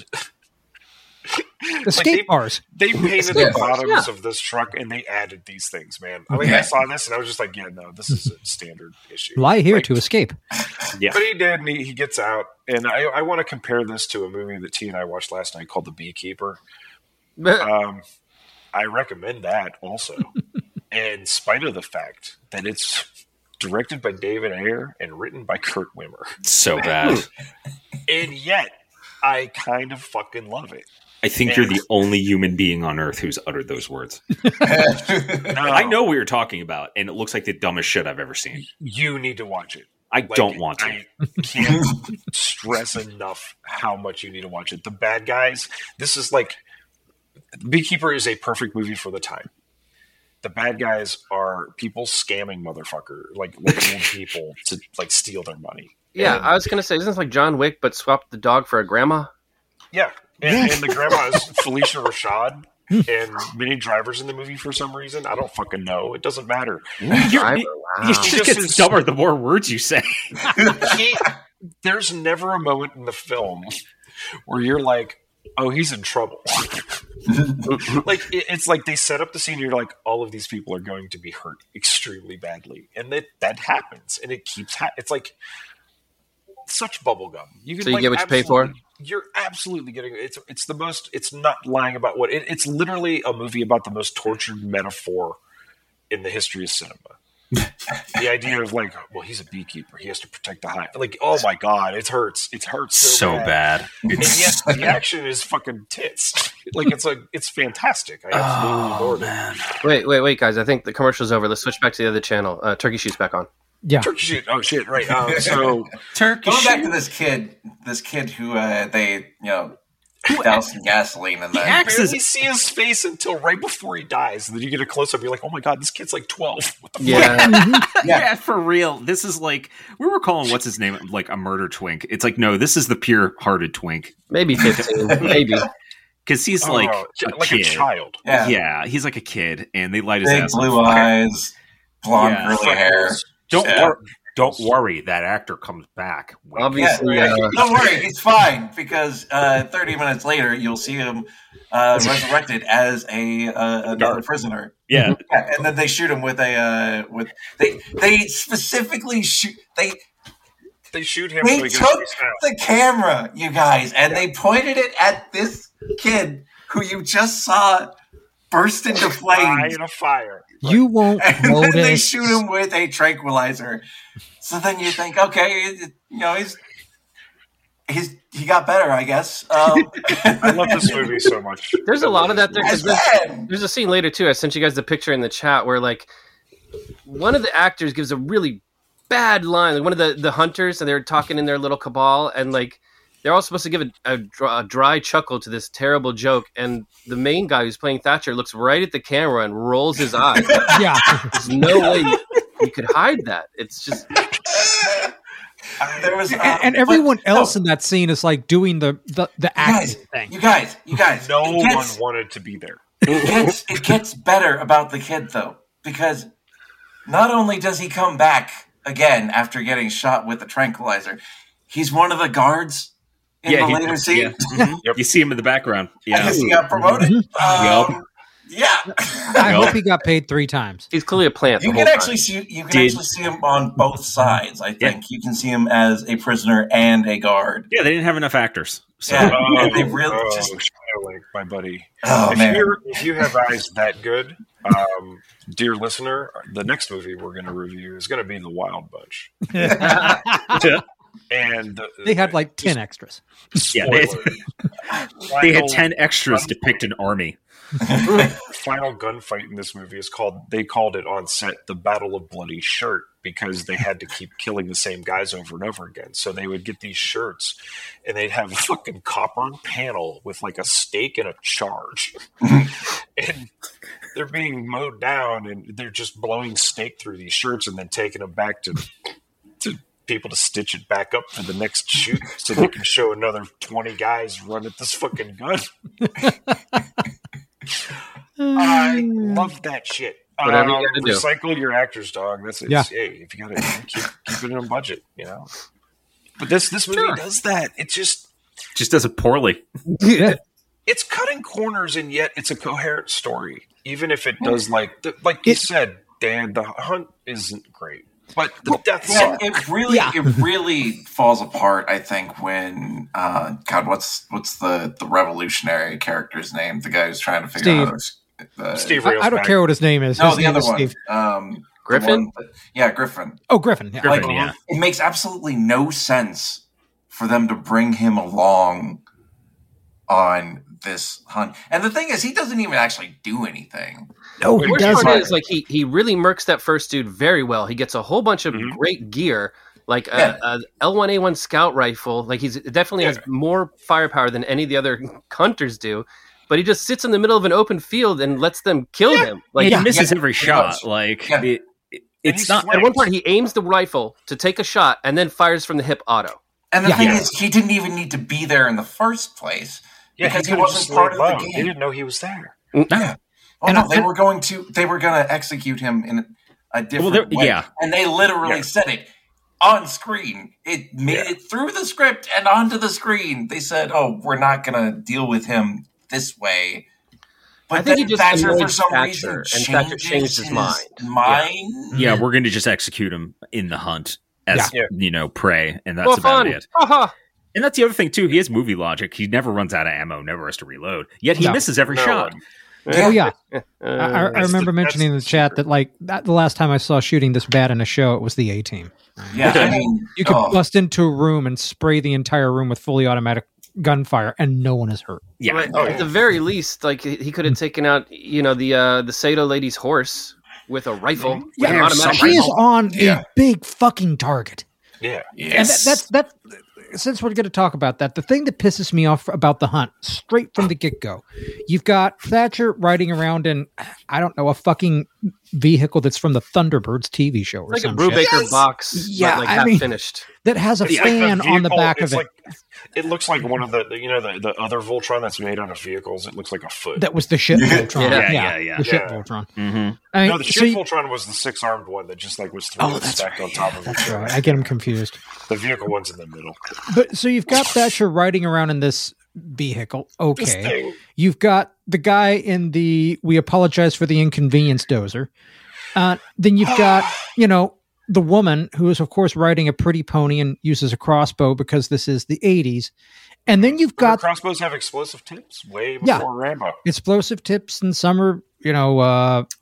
Escape they- bars. They painted Yeah. the bottoms Yeah. of this truck, and they added these things, man. I mean, Yeah. I saw this, and I was just like, yeah, no, this is a standard issue. Lie here Like, to escape. Yeah. But he did, and he, he gets out. And I, I want to compare this to a movie that T and I watched last night called The Beekeeper. Um, I recommend that also, in spite of the fact that it's directed by David Ayer and written by Kurt Wimmer. So bad. And yet, I kind of fucking love it. I think you're the only human being on Earth who's uttered those words. No, I know what you're talking about, and it looks like the dumbest shit I've ever seen. You need to watch it. I Like, don't want to. I can't stress enough how much you need to watch it. The bad guys, this is like Beekeeper is a perfect movie for the time. The bad guys are people scamming motherfucker, like, like old people to like steal their money. yeah, And- I was gonna say, isn't this like John Wick, but swapped the dog for a grandma? yeah. And, and the grandma is Felicia Rashad, and many drivers in the movie for some reason. I don't fucking know. It doesn't matter. Driver, It wow. just just gets is- dumber the more words you say. He, there's never a moment in the film where you're like, oh, he's in trouble. Like, it, it's like they set up the scene, you're like, all of these people are going to be hurt extremely badly. And that, that happens. And it keeps ha- It's like such bubblegum. You can, So you like, get what you pay for? absolutely- You're absolutely getting it's it's the most it's not lying about what it, it's literally a movie about the most tortured metaphor in the history of cinema. The idea of like, well, he's a beekeeper, he has to protect the hive. Like, oh my god, it hurts. It hurts so, So bad. And yet the action is fucking tits. Like, it's like it's fantastic. I absolutely adored it. Wait, wait, wait, guys! I think the commercial's over. Let's switch back to the other channel. Uh, Turkey Shoot's back on. Yeah, Turkey shoot. Oh shit! Right. Um, so Turkish. Going back to this kid, this kid who uh, they you know doused in gasoline and you then barely see his face until right before he dies. And then you get a close up. You're like, oh my god, this kid's like twelve. What the fuck? Yeah, Yeah, for real. This is like, we were calling, what's his name, like a murder twink. It's like, no, this is the pure-hearted twink. maybe fifteen, maybe. Because he's Oh, like j- a like kid. a child. yeah, Yeah, he's like a kid, and they light his big ass on blue fire. eyes, blonde Yeah. curly hair. Don't Yeah. wor- don't worry, that actor comes back. Wink. Yeah, Obviously, right. uh, Don't worry, he's fine because uh, thirty minutes later you'll see him uh, resurrected as a uh, another prisoner. Yeah, Yeah, and then they shoot him with a uh, with they they specifically shoot they They shoot him. so they he goes took face down. the camera, you guys, and they pointed it at this kid who you just saw burst into Die flames. in a fire. You won't And then notice. they shoot him with a tranquilizer. So then you think, okay, it- you know, he's he's he got better, I guess. Um, I love this movie so much. There's a lot of that there. 'cause That's there's, bad. there's a scene later too. I sent you guys the picture in the chat where like one of the actors gives a really bad line. Like one of the, the hunters, and they're talking in their little cabal, and like they're all supposed to give a, a, dry, a dry chuckle to this terrible joke. And the main guy who's playing Thatcher looks right at the camera and rolls his eyes. Yeah. There's no way you, you could hide that. It's just There was, uh, and, and but- everyone else no, in that scene is like doing the the, the you guys, acting thing. you guys, you guys. No it one gets, wanted to be there. it gets it gets better about the kid though, because not only does he come back again after getting shot with a tranquilizer, he's one of the guards in Yeah, the he- later scene. yeah. Mhm. You see him in the background. I Yeah. guess he got promoted. Um, Yeah, I hope he got paid three times. he's clearly a plant. you the can whole actually time. see you can Did- actually see him on both sides. I think you can see him as a prisoner and a guard. Yeah, they didn't have enough actors. So Yeah, Oh, and they really oh, just. Shadowlink, my buddy. Oh if, man, you're, if you have eyes that good, um, dear listener, the next movie we're going to review is going to be The Wild Bunch. And the, They had like ten extras. Yeah, they- spoiler, they had final- ten extras depict an army. Final gunfight in this movie is called. They called it on set the Battle of Bloody Shirt because they had to keep killing the same guys over and over again. So they would get these shirts, and they'd have a fucking copper panel with like a stake and a charge, and they're being mowed down, and they're just blowing stake through these shirts, and then taking them back to to people to stitch it back up for the next shoot, so they can show another twenty guys run at this fucking gun. I love that shit. Whatever you Um, gotta do. recycle your actors, dog. That's it. Yeah. Hey, if you gotta keep, keep it on budget, you know. But this this movie Sure. does that. It just Just does it poorly. Yeah. it's cutting corners, and yet it's a coherent story. Even if it does, like the, like you It- said, Dan, the hunt isn't great, but the deaths Yeah, are. it really Yeah. it really falls apart. I think when uh, God, what's what's the the revolutionary character's name? The guy who's trying to figure out how to. Uh, Steve I, I don't Railsback. care what his name is. No, His the name other is one. Steve. Um, the Griffin? one that- yeah, Griffin. Oh, Griffin. Yeah. Griffin, Like, yeah. it makes absolutely no sense for them to bring him along on this hunt. And the thing is, he doesn't even actually do anything. No, The he worst doesn't. part is like he he really murks that first dude very well. He gets a whole bunch of Mhm. great gear, like a, Yeah. a L one A one scout rifle. Like he's it definitely has Yeah. more firepower than any of the other hunters do. But he just sits in the middle of an open field and lets them kill him. Like He Yeah. misses Yeah, every pretty shot. much. Like Yeah. it, it- And it's he's not. flat. at one point, he aims the rifle to take a shot and then fires from the hip auto. And the Yeah. thing Yeah. is, he didn't even need to be there in the first place. Yeah, because he could've wasn't just part laid of the low. game. They didn't know he was there. Yeah. Oh And no, I- they and- were going to they were going to execute him in a different there- way. yeah. And they literally Yeah. said it on screen. It made Yeah. it through the script and onto the screen. They said, "Oh, we're not going to deal with him this way." But I think he then just Thatcher, for annoyed some Thatcher, reason, and changes Thatcher changed his mind. mind. Yeah, we're going to just execute him in the hunt as Yeah. you know prey, and that's Well, about fun. it. Haha. And that's the other thing too. He has movie logic. He never runs out of ammo. Never has to reload. Yet he No. misses every No shot. one. Oh yeah. Uh, I, I, I That's remember the- mentioning in the that's the chat secret. that like that, the last time I saw shooting this bad in a show, it was the A Team. Yeah, I mean, You could oh, bust into a room and spray the entire room with fully automatic gunfire, and no one is hurt. Yeah, Right. Oh, At yeah. the very least, like he he could have taken out, you know, the uh, the Sato lady's horse with a rifle, with Yeah, an automatic She is rifle. on Yeah. a big fucking target. Yeah. And yes. that, that's that. Since we're going to talk about that, the thing that pisses me off about the hunt, straight from the get go, you've got Thatcher riding around in, I don't know, a fucking vehicle that's from the Thunderbirds T V show or Like a some shit, Brubaker Yes! box, Yeah, but like I half mean- finished. that has a It's like fan on the vehicle- back of it's it. Like, it looks like one of the, you know, the, the other Voltron that's made out of vehicles. It looks like a foot. That was the shit Voltron. Yeah, yeah, yeah. The shit Yeah. Voltron. hmm I mean, no, the so shit you- Voltron was the six armed one that just like was thrown Oh, and that's stacked right. on top Yeah, of that's it. right. I get them confused. The vehicle one's in the middle. But so you've got Thatcher riding around in this vehicle. This Okay. thing. You've got the guy in the we apologize for the inconvenience dozer. Uh, then you've got, you know, the woman who is, of course, riding a pretty pony and uses a crossbow because this is the eighties. And then you've Got, got crossbows have explosive tips way Yeah. before Rambo. explosive tips, and some are, you know, uh,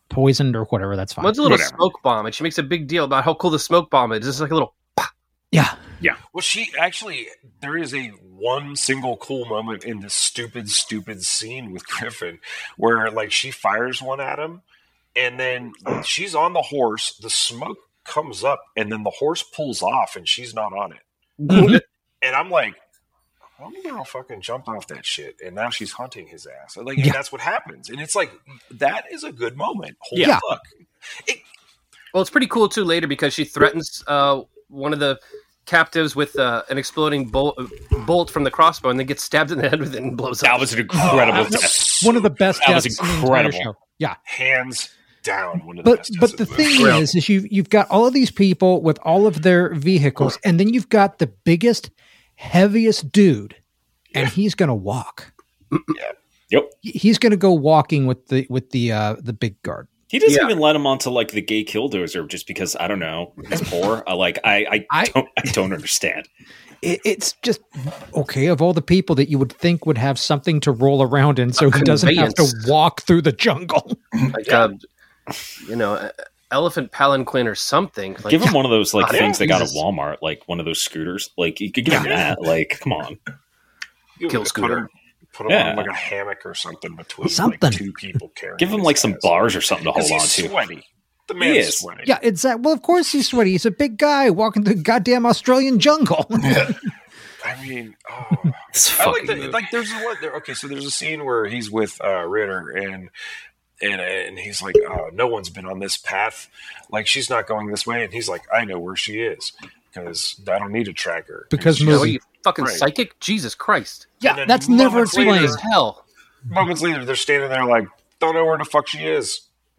poisoned or whatever. That's fine. Well, it's a little Whatever. smoke bomb, and she makes a big deal about how cool the smoke bomb is. It's just like a little. Yeah. Well, she actually, there is a one single cool moment in this stupid, stupid scene with Griffin where, like, she fires one at him, and then she's on the horse, the smoke comes up, and then the horse pulls off, and she's not on it. Mhm. And I'm like, I'm gonna fucking jump off that shit, and now she's hunting his ass. Like, Yeah. and that's what happens, and it's like that is a good moment. Holy Yeah. fuck! It, Well, it's pretty cool too later because she threatens uh, one of the captives with uh, an exploding bolt, bolt from the crossbow, and then gets stabbed in the head with it and blows That up. was an incredible Oh, death. One of the best That was deaths in the entire incredible. show. Yeah. hands down, one of the But best. but deaths the in movie. thing is, is you you've got all of these people with all of their vehicles, and then you've got the biggest, heaviest dude, and he's gonna walk. Yep. He's gonna go walking with the with the uh the big guard. He doesn't Yeah. even let him onto like the gay killdozer just because I don't know he's poor. I like I I, I- don't I don't understand. It, it's just okay. Of all the people that you would think would have something to roll around in, so A he doesn't have to conveyance. walk through the jungle. like, uh, you know, uh, elephant palanquin or something. Like, Give him one of those like God, things they got at Jesus. Walmart, like one of those scooters. Like you could give him that. Like come on. You Kill put scooter. him, put him Yeah. on like a hammock or something between Something. like two people carrying. Give him his like some ass. bars or something to 'Cause hold on he's to. sweaty. The He man's is. sweaty. Yeah, it's that. Well, of course he's sweaty. He's a big guy walking through the goddamn Australian jungle. I mean, oh. This I like fucking that. movie. Like, there's one. There, okay, so there's a scene where he's with uh, Ritter, and and and he's like, oh, "No one's been on this path. Like, she's not going this way." And he's like, "I know where she is because I don't need to track her." Because And you know, movie. you fucking Right. psychic? Jesus Christ. And Yeah, then that's never moments later- explained. Hell. Moments later, they're standing there like, "Don't know where the fuck she is."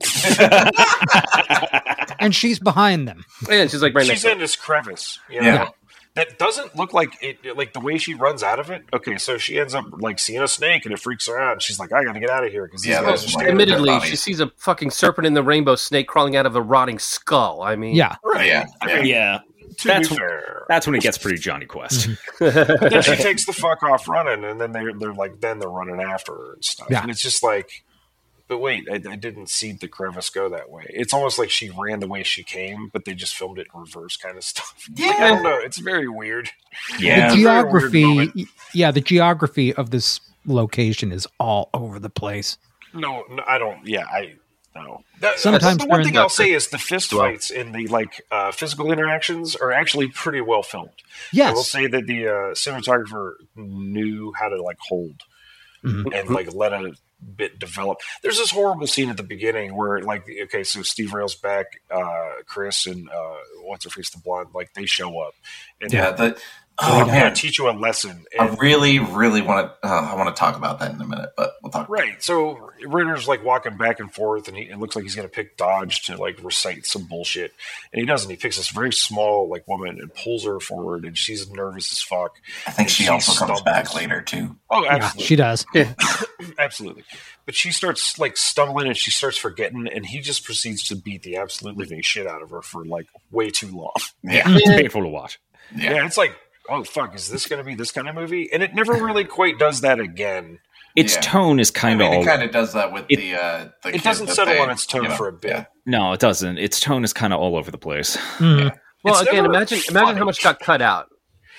And she's behind them. And she's like right next She's to in this crevice. You know? Yeah. That doesn't look like it. Like the way she runs out of it. Okay, so she ends up like seeing a snake, and it freaks her out. And she's like, "I got to get out of here because these Yeah, guys that's are like- standing Admittedly, Dead she bodies. sees a fucking serpent in the rainbow snake crawling out of a rotting skull. I mean, Yeah. Right. Yeah, I yeah. mean, Yeah. to That's be when, fair. that's when it gets pretty Johnny Quest. then she takes the fuck off running, and then they're they're like, then they're running after her and stuff. Yeah. And it's just like, but wait, I, I didn't see the crevice go that way. It's almost like she ran the way she came, but they just filmed it in reverse, kind of stuff. Yeah. Like, I don't know. It's very weird. Yeah. It's The a very weird geography, moment. yeah, the geography of this location is all over the place. No, no, I don't. Yeah, I no. That, Sometimes the one they're thing in- I'll say is the fist Well- fights and the like uh, physical interactions are actually pretty well filmed. I will Yes. say that the uh, cinematographer knew how to like hold Mhm. and like let a bit develop. There's this horrible scene at the beginning where like okay, so Steve Rail's back, uh, Chris and uh, what's her face, the blonde, like they show up and Yeah, they're the, like, oh "I'm man, gonna teach you a lesson. I And really, really want to. Uh, I want to talk about that in a minute, but we'll talk. Right. So Ritter's like walking back and forth, and he, it looks like he's going to pick Dodge to like recite some bullshit, and he doesn't. He picks this very small like woman and pulls her forward, and she's nervous as fuck. I think And she she also comes stumbles. back later too. Oh, Yeah, absolutely, she does. absolutely. But she starts like stumbling, and she starts forgetting, and he just proceeds to beat the absolute living shit out of her for like way too long. Yeah, It's painful to watch. yeah. Yeah, it's like, oh fuck, is this going to be this kind of movie? And it never really quite does that again. Its Yeah. tone is I kind mean, of it all. kind of does that with It- the. Uh, the It kid doesn't that settle they, on its tone you know, for a bit. yeah. No, it doesn't. Its tone is kind of all over the place. Mhm. Well, It's again, never imagine funny. imagine how much got cut out.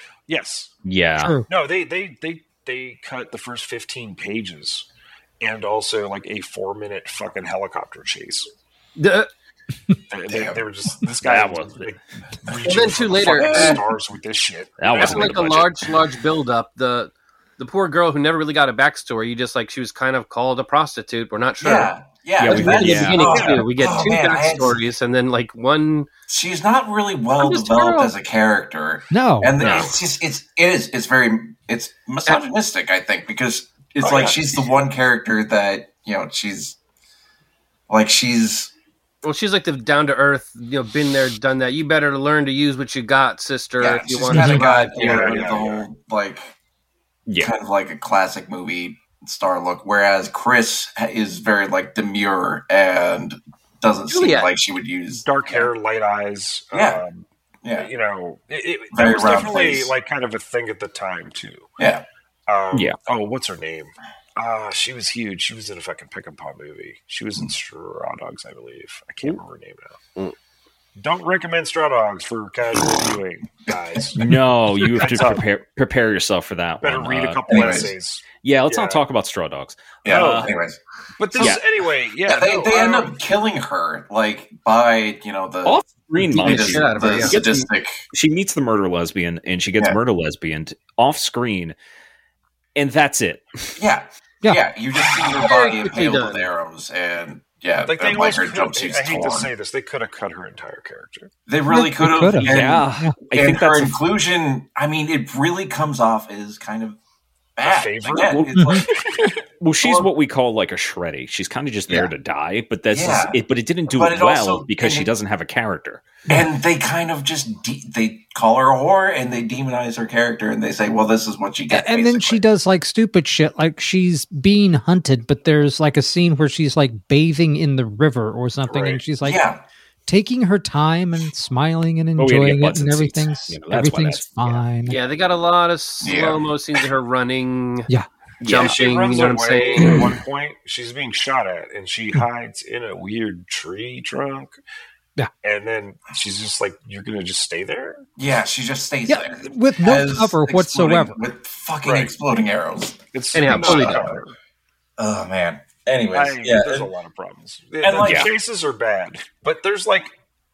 Yes. Yeah. True. No, they they they they cut the first fifteen pages, and also like a four minute fucking helicopter chase. The- They, they, they were just this guy That was was- like, And reaching then for too the later- fucking stars with this shit. That It wasn't wasn't like the a budget. large, large build up. The the poor girl who never really got a backstory. You just like she was kind of called a prostitute. We're not sure. Yeah, yeah. Yeah, That's we right had- in the yeah. beginning Oh, too. We get oh, two man, I had- backstories and then like one. She's not really well I'm just developed girl. as a character, No. and No. it's just it's it is it's very it's misogynistic. I think because it's Oh, like yeah. she's the one character that you know she's like she's Well, she's like the down to earth. You know, been there, done that. You better learn to use what you got, sister. yeah if you she's want kind to of got survive. you know Yeah, yeah, the yeah. whole like Yeah. kind of like a classic movie star look, whereas Chris is very like demure and doesn't seem Juliet. like she would use Dark hair, light eyes. Yeah. Um, Yeah, you know, it, it, Very that was round definitely face. like kind of a thing at the time too. yeah. Um, Yeah. Oh, what's her name? Ah, she was huge. She was in a fucking Pick and Pop movie. She was in Straw Dogs, I believe. I can't remember her name now. Don't recommend Straw Dogs for casual viewing, guys. No, you have to prepare prepare yourself for that Better one. read a Uh, couple anyways. essays. yeah, let's Yeah. not talk about Straw Dogs. Yeah. Uh, anyways, But this, Yeah. anyway, yeah. yeah, they, no, they end um, up killing her, like by you know the Off screen, Beat the mind the, you, shit out of her, the yeah. sadistic. she meets the murder lesbian, and she gets Yeah. murder lesbian off screen, and that's it. Yeah. Yeah. yeah, You just see her body Quickly impaled done. with arrows, and yeah, Like they and, like almost her could- jumpsuit's I hate torn. to say this, they could have cut her entire character. They really They could have. could've. And, Yeah, I and think her that's a- inclusion. I mean, it really comes off as kind of bad. favorite? Again, it's like, Well, she's Well- what we call like a shreddy. She's kind of just there Yeah. to die, but that's Yeah. it. But it didn't do But it it well also- because and she it- doesn't have a character. and they kind of just de- they call her a whore and they demonize her character and they say, "Well, this is what you get." And then she basically. does like stupid shit, like she's being hunted, but there's like a scene where she's like bathing in the river or something, Right. and she's like yeah, taking her time and smiling and Oh, we had to get enjoying butts it, and and seats. everything's You know, that's why everything's that's- yeah. fine. Yeah, they got a lot of Yeah. slow mo scenes of her running, Yeah. Yeah, she jumping. runs You know what I'm away saying? at one point. She's being shot at, and she hides in a weird tree trunk. Yeah. And then she's just like, "You're gonna just stay there?" yeah, she just stays Yeah, there with no As cover exploding- whatsoever. with fucking Right. exploding arrows. It's Anyhow, not fully a done. cover. Oh man. Anyways, I, yeah, there's a and- lot of problems. and the like- cases are bad, but there's like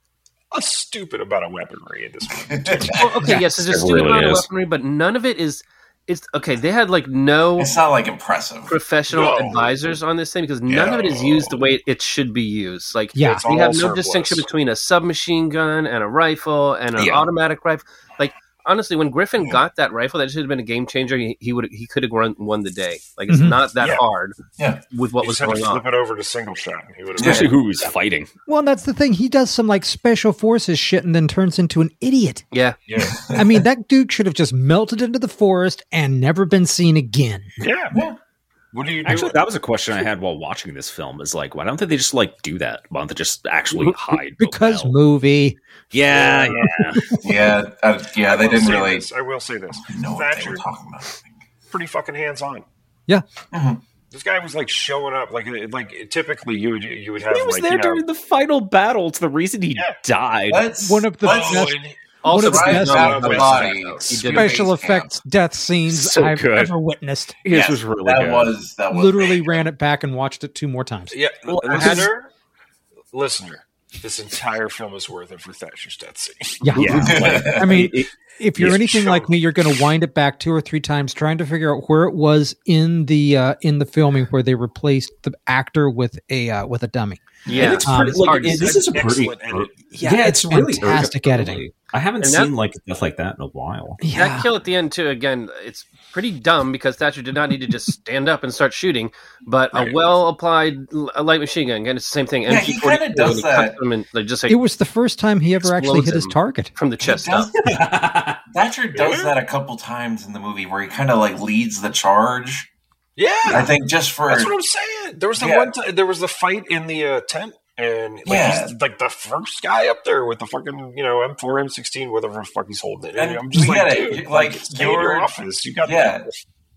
a stupid amount of weaponry in this movie. Well, okay, yes, there's a It stupid really amount of is. weaponry, but none of it is. It's okay. They had like no it's not like impressive. professional No. advisors on this thing because none of it is used the way it should be used. Like, Yeah. It's we all have no surplus. distinction between a submachine gun and a rifle and an Yeah. automatic rifle. Like, honestly, when Griffin got that rifle, that should have been a game changer. He, he would he could have won, won the day. Like, it's Mhm. not that Yeah. hard Yeah. with what You was just had to going on. flip it over to single shot, and he would have. Especially who was fighting. Well, that's the thing. He does some like special forces shit and then turns into an idiot. Yeah, Yeah, I mean, that dude should have just melted into the forest and never been seen again. yeah. Yeah. What do you do? Actually, that was a question I had while watching this film. Is like, why don't they just like do that? Why don't they just actually hide? Because well? movie. yeah, yeah. Yeah, uh, yeah, they I will didn't say really This. I will say this: know what they Thatcher, were talking about. pretty fucking hands on. Yeah. This guy was like showing up, like like typically you would you would have He was like there you know, during the final battle. It's the reason he Yeah. died. Let's One of the let's- best- and- also One of the Right best out the He body. did special Space camp. effects death scenes So I've good. ever witnessed. His Yes, was really that good. was that was Literally ran it back and watched it two more times. yeah, Well, I had- listener, listener, this entire film is worth it for Thatcher's death scene. Yeah. Yeah, like, I mean, it- if you're Yes, anything sure. like me, you're going to wind it back two or three times trying to figure out where it was in the uh, in the filming where they replaced the actor with a uh, with a dummy. yeah. And it's Um, pretty, it's like, hard to it- this say. is a pretty, Excellent edit. yeah, it's really fantastic early. editing. I haven't And that- seen like stuff like that in a while. That kill at the end too. Again, it's pretty dumb because Thatcher did not need to just stand up and start shooting, but a Right. well applied light machine gun. Again, it's the same thing. Yeah, he kinda M P forty-four, does and he that. cuts them and, like, just like It was the first time he ever actually Explodes hit his him. target. from the He chest does- up. Thatcher does that a couple times in the movie where he kind of like leads the charge. Yeah, I think just for that's what I'm saying. There was the Yeah. one time there was the fight in the uh, tent, and like, Yeah. he's like the first guy up there with the fucking you know M four, M sixteen, whatever the fuck he's holding it. And And I'm just we like, get it. dude, You- like, like, stay in your you're- office. You got Yeah. that.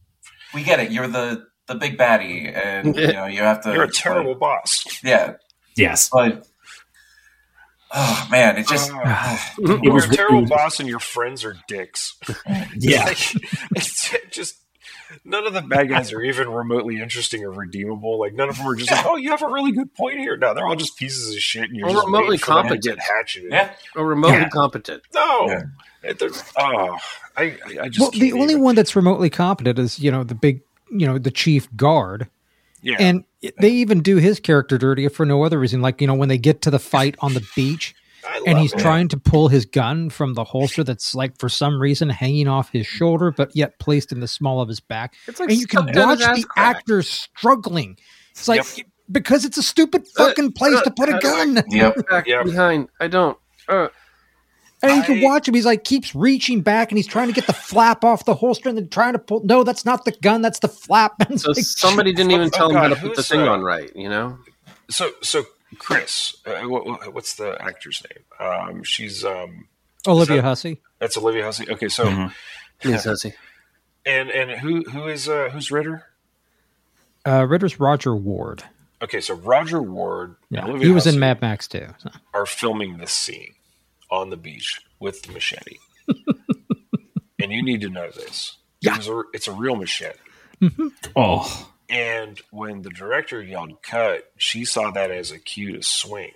we get it. You're the the big baddie, and you know you have to. You're a terrible boss. Yeah, Yes, but oh man, it just Uh, it You're was a terrible it was- boss, and your friends are dicks. Yeah, Like, it's just none of the bad guys are even remotely interesting or redeemable. Like none of them are just like, oh, you have a really good point here. No, they're all just pieces of shit, and you're Or just remotely waiting for them to competent. get hatcheted. yeah. or remotely Yeah. competent. No, Yeah. It- there's- oh, I, I I just Well, the can't only even- one that's remotely competent is you know the big you know the chief guard, yeah, and it- they even do his character dirty for no other reason. Like you know when they get to the fight on the beach. I And love he's it. trying to pull his gun from the holster that's like for some reason hanging off his shoulder, but yet placed in the small of his back. It's like and you can stuck down watch his ass the crack. actor struggling. It's like Yep. because it's a stupid fucking place to put a gun. Yep. Back Yep. behind. I don't. Uh, And you can I- watch him. He's like keeps reaching back and he's trying to get the flap off the holster and then trying to pull. No, that's not the gun. That's the flap. And it's so like, somebody didn't even Oh, tell him God, how to put the who's, thing uh, on right. You know. So so Chris, uh, what, what's the actor's name? Um, she's um, Olivia that- Hussey. that's Olivia Hussey. Okay, so Mhm. Yes, Hussey. and and who who is uh, who's Ritter? Uh, Ritter's Roger Ward. Okay, so Roger Ward Yeah, and Olivia he was in Hussey Mad Max too. So. are filming this scene on the beach with the machete. And you need to know this. Yeah. It was a, it's a real machete. Oh, And when the director yelled cut, she saw that as a cue to swing.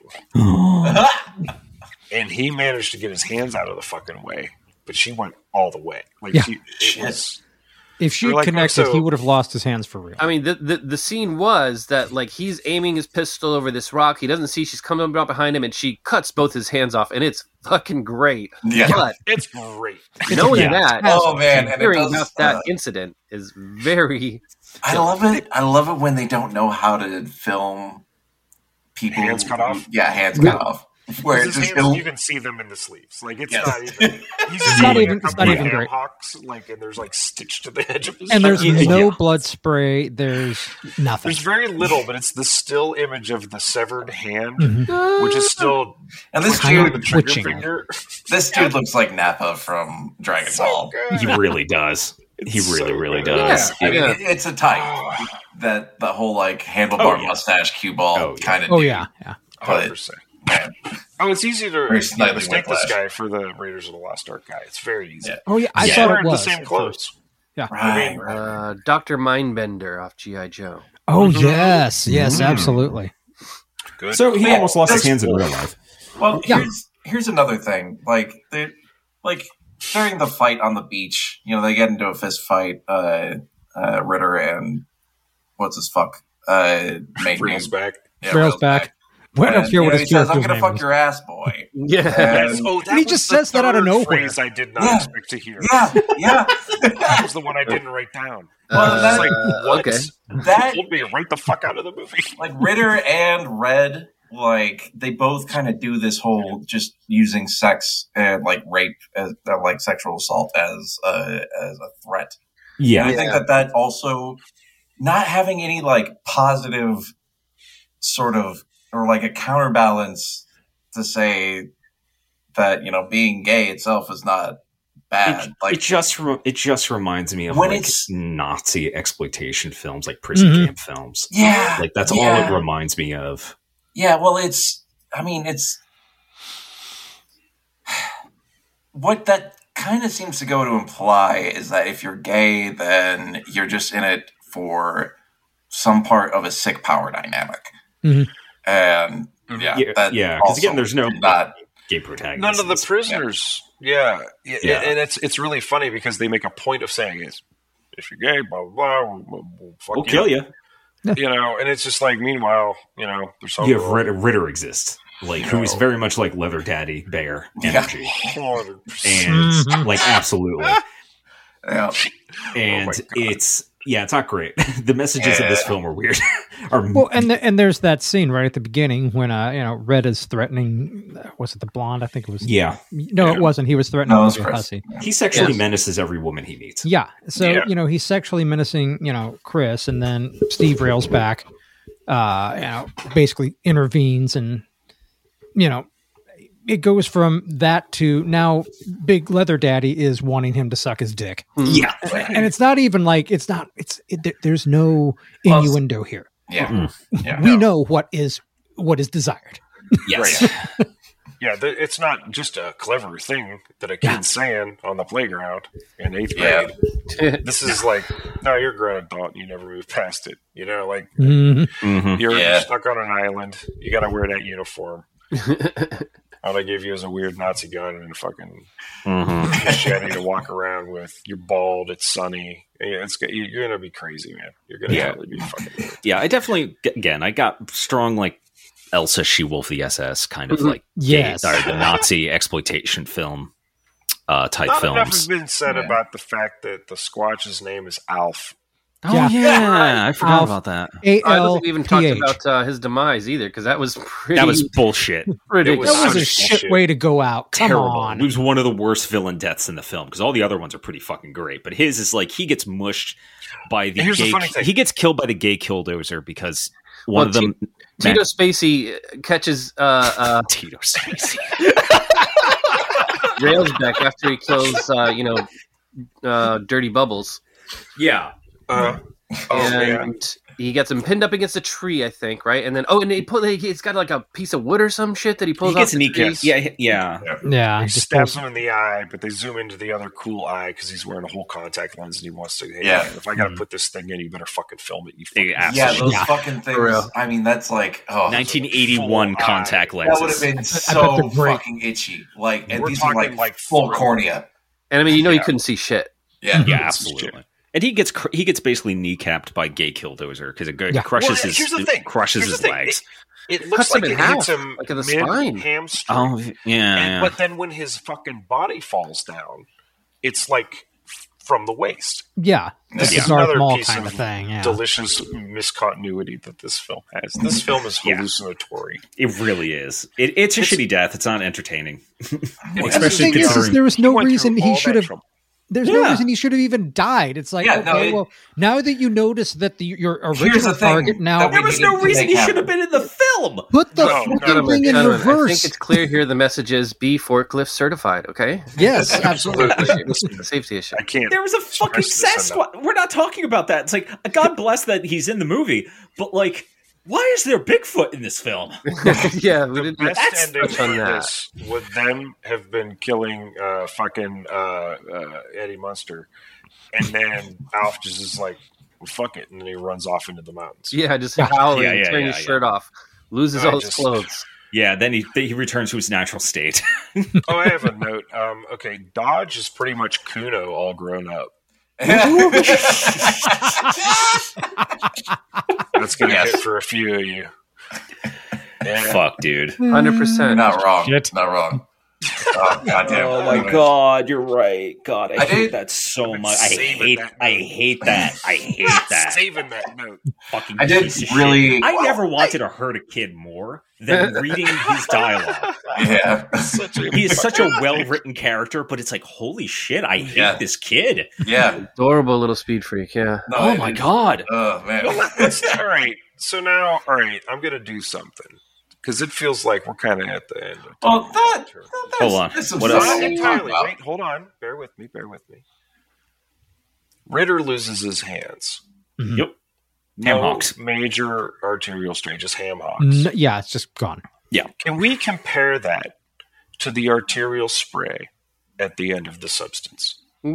And he managed to get his hands out of the fucking way. But she went all the way. Like Yeah. she, it was, If she They're had like, connected, so- he would have lost his hands for real. I mean, the, the the scene was that like he's aiming his pistol over this rock. He doesn't see she's coming up behind him, and she cuts both his hands off, and it's fucking great. Yeah. But it's great. knowing Yeah. that, Oh man, and it hearing does, about that uh, incident is very. I love it. I love it when they don't know how to film people. Hands cut off? Yeah, hands Yeah. cut off. Where His it's just hands, ill- you can see them in the sleeves. Like it's Yes. not even. He's just not like even- a it's couple not of even ham great. hocks, like, and there's like stitched to the edge of his. And there's shirt. no Yeah. blood spray. There's nothing. There's very little, but it's the still image of the severed hand, Mhm. which is still and this Kind of dude, the trigger twitching. finger. this dude looks like Nappa from Dragon Ball. he really does. He It's really, so really good. does. I mean, Yeah. it- it's a type Oh, that the whole like handlebar Oh, yeah. mustache cue ball Oh, yeah. kind of. Oh yeah, yeah. one hundred percent. man. Oh, it's easy to Very yeah, slightly mistake this whiplash. guy for the Raiders of the Lost Ark guy. It's very easy. Yeah. Oh yeah, I He's thought it wearing was. the same at clothes. first. Yeah. Right. mean, right. Uh, Doctor Mindbender off G I Joe. Oh Mhm. yes, yes, Mm. absolutely. Good. So he Yeah, almost lost his that's- hands in real life. Well, Yeah. here's here's another thing. Like they like during the fight on the beach, you know, they get into a fist fight. Uh, uh, Ritter and what's his fuck? Uh, main Reels back. Yeah, Rails back. We don't And, care you what know, his he says, "I'm character's gonna name fuck is." your ass, boy." Yeah. And- Oh, that And he was just the says that out of third nowhere. phrase I did not Yeah. expect to hear. yeah, yeah. That was the one I didn't write down. Well, Uh, that- It's like, what? okay. That Told me to write the fuck out of the movie. like Ritter and Red, like they both kind of do this whole just using sex and like rape as uh, like sexual assault as a as a threat. Yeah. And I think that that also not having any like positive sort of or like a counterbalance to say that you know being gay itself is not bad. It, like it just re- it just reminds me of When like it's- Nazi exploitation films, like prison Mhm. camp films. yeah, Like that's yeah. all it reminds me of. Yeah, well, it's. I mean, it's what that kind of seems to go to imply is that if you're gay, then you're just in it for some part of a sick power dynamic. Mhm. And yeah, Yeah, that yeah, 'cause again, also there's no- did not. Gay protagonist. None of the prisoners. Yeah. Yeah. Yeah. And it's it's really funny because they make a point of saying it's if you're gay, blah blah blah, we'll, we'll, we'll fuck We'll you. kill you. You know, and it's just like meanwhile, you know, there's some You have Ritter, Ritter exists, like who is No. very much like Leather Daddy Bear Yeah. energy, hundred and Mhm. like absolutely, Yeah, and Oh my God. it's yeah, it's not great. The messages of this Yeah. film are weird. are Well, and the, and there's that scene right at the beginning when uh you know Red is threatening. Was it the blonde? I think it was. yeah, No, Yeah. it wasn't. He was threatening No, it was Olivia Chris. Hussey. he sexually Yes. menaces every woman he meets. Yeah. So, Yeah. you know, he's sexually menacing, you know, Chris, and then Steve rails back, uh, you know, basically intervenes, and, you know, it goes from that to now Big Leather Daddy is wanting him to suck his dick. Yeah, And it's not even like, it's not, it's, it, there- there's no Well, innuendo here. yeah, Mm. yeah. We know what is, what is desired. yes, Yeah, th- it's not just a clever thing that a kid's Yeah. saying on the playground in eighth Yeah. grade. This is like, no, you're a grown adult. You never move past it. You know, like Mhm. Mhm. you're Yeah. stuck on an island. You got to wear that uniform. All they give you is a weird Nazi gun and a fucking Mhm. machete to walk around with. You're bald. It's sunny. Yeah, it's you're gonna be crazy, man. You're gonna Yeah. totally be fucking weird. yeah. I definitely again, I got strong like Elsa She-Wolf the S S kind of Mhm. like Yes. gay, or the Nazi exploitation film uh, type Not enough films. has been said Yeah. about the fact that the Squatch's name is Alf. Oh Yeah. yeah, I forgot Alf. about that. A I L wasn't even P talked H. about uh, his demise either because that was pretty That was bullshit. ridiculous. That was a Bullshit. shit way to go out. Come Terrible. on. It was one of the worst villain deaths in the film because all the other ones are pretty fucking great, but his is like he gets mushed by the Here's the gay. funny thing. He gets killed by the gay killdozer because one Well, of them, Tito Spacey catches uh, uh, Tito Spacey. rails back after he kills, uh, you know, uh, Dirty Bubbles. yeah, Uh, Oh, and man. he gets him pinned up against a tree, I think, right? And then oh, and he pull, he's got like a piece of wood or some shit that he pulls He gets off the tree. kneecapped. Yeah, yeah. Yeah, He just stabs pulls- him in the eye, but they zoom into the other cool eye because he's wearing a whole contact lens and he wants to. Hey, Yeah. man, if I got to put this thing in, you better fucking film it. You They fucking Yeah, absolutely. those fucking For real. things. I mean, that's like oh, nineteen eighty-one full contact eye. that would lenses. have been bet so they're great. fucking itchy. Like, and We're these are talking, like, like, full thriller. cornea. And I mean, you know, he Yeah. couldn't see shit. Yeah, Yeah, This is absolutely. And he gets cr- he gets basically kneecapped by Gay Killdozer because it go- Yeah. crushes Well, his here's the thing. crushes Here's his the thing. legs. It, it looks Cuts like him in it hits half, him like in the mid spine. hamstring. Oh yeah, And- yeah. But then when his fucking body falls down, it's like f- from the waist. yeah, This it's is a Darth another Maul piece kind of of thing. Yeah, Delicious miscontinuity that this film has. This film is Yeah. hallucinatory. It really is. It, it's a It's- shitty death. It's not entertaining. Well, the Especially thing is, is considering there was He no went through reason all he that should have. trouble. There's no Yeah. reason he should have even died. It's like, Yeah, okay, no, it- well, now that you notice that the, your Here's original the thing target now that we there was need no to reason make he happen. should have been in the film. put the No, fucking gentlemen, thing in Gentlemen, I think reverse. it's clear here the message is be forklift certified, okay? Yes, absolutely. It's a safety issue. I can't. There was a fucking Stress this enough. Sasquatch. We're not talking about that. It's like God bless that he's in the movie, but like, why is there Bigfoot in this film? Yeah, we The didn't best That's- ending touch on of that. this would then have been killing uh, fucking uh, uh, Eddie Munster, and then Alf just is like, well, "Fuck it," and then he runs off into the mountains. Yeah, just Yeah. howling, Yeah, yeah, tearing yeah, his yeah. shirt off, loses I all his just- clothes. Yeah, then he he returns to his natural state. Oh, I have a note. Um, okay, Dodge is pretty much Kuno all grown up. That's gonna Yes. hit for a few of you. Yeah. Fuck, dude. Hundred percent. Not wrong. Shit. Not wrong. Oh, goddamn. Oh my Anyway. god, you're right. God, I, I hate did- that so been much. I saving hate. that I note. hate that. I hate that. Saving that note. Fucking I did piece of really- shit. I well, never wanted to hurt a kid more than reading his dialogue. Yeah. Such a He is such a well-written character, but it's like, holy shit, I hate Yeah. this kid. Yeah. Adorable little speed freak. Yeah. No, Oh it- my god. Oh, man. Well, let- let's, all right. So now, all right, I'm going to do something because it feels like we're kind of at the end. Of Well, time. that, that Hold on. There's some What stuff else? Not to talk entirely. about. Wait, hold on. Bear with me. Bear with me. Ritter loses his hands. Yep. No Ham hocks. major arterial strain, just ham hocks. N- yeah, it's just gone. Can we compare that to the arterial spray at the end of The Substance?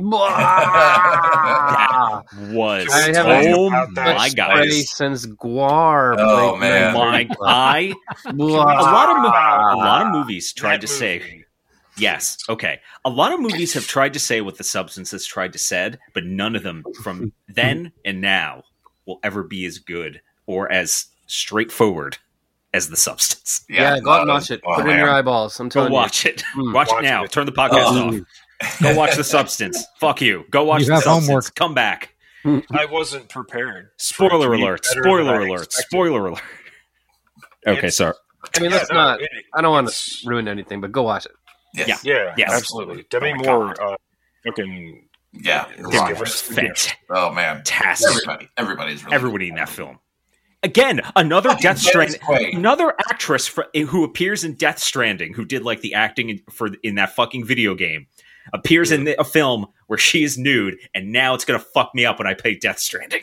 Blah! Was Can we talk oh about that my spray? god. Spray since Guar. Oh, played man. My I Blah. a lot of mo- Ah. a lot of movies tried That to say movie. yes. Okay, a lot of movies have tried to say what The Substance has tried to said, but none of them from then and now will ever be as good or as straightforward as The Substance. Yeah, go out and uh, watch it. oh, Put it in man. your eyeballs. I'm Go telling watch it. Mm. Watch, Watch it now. it. Turn the podcast Oh. off. Go watch The Substance. Fuck you. Go watch You The have Substance. homework. Come back. I wasn't prepared. Spoiler for it to be alert. better Spoiler than I alert. expected. Spoiler alert. Okay, It's- sorry. I mean, Yeah, let's no, not. it- I don't want it's- to ruin anything, but go watch it. Yes. Yeah, Yes. absolutely. Demi Oh my Moore, uh, fucking Yeah. Give Rock. us- Fantastic. Oh, man. Everybody. Everybody's really Everybody in that film. Again, another Fucking Death Stranding. Dennis Quaid. Another actress for, who appears in Death Stranding, who did like the acting in, for in that fucking video game, appears in the, a film where she is nude, and now it's gonna fuck me up when I play Death Stranding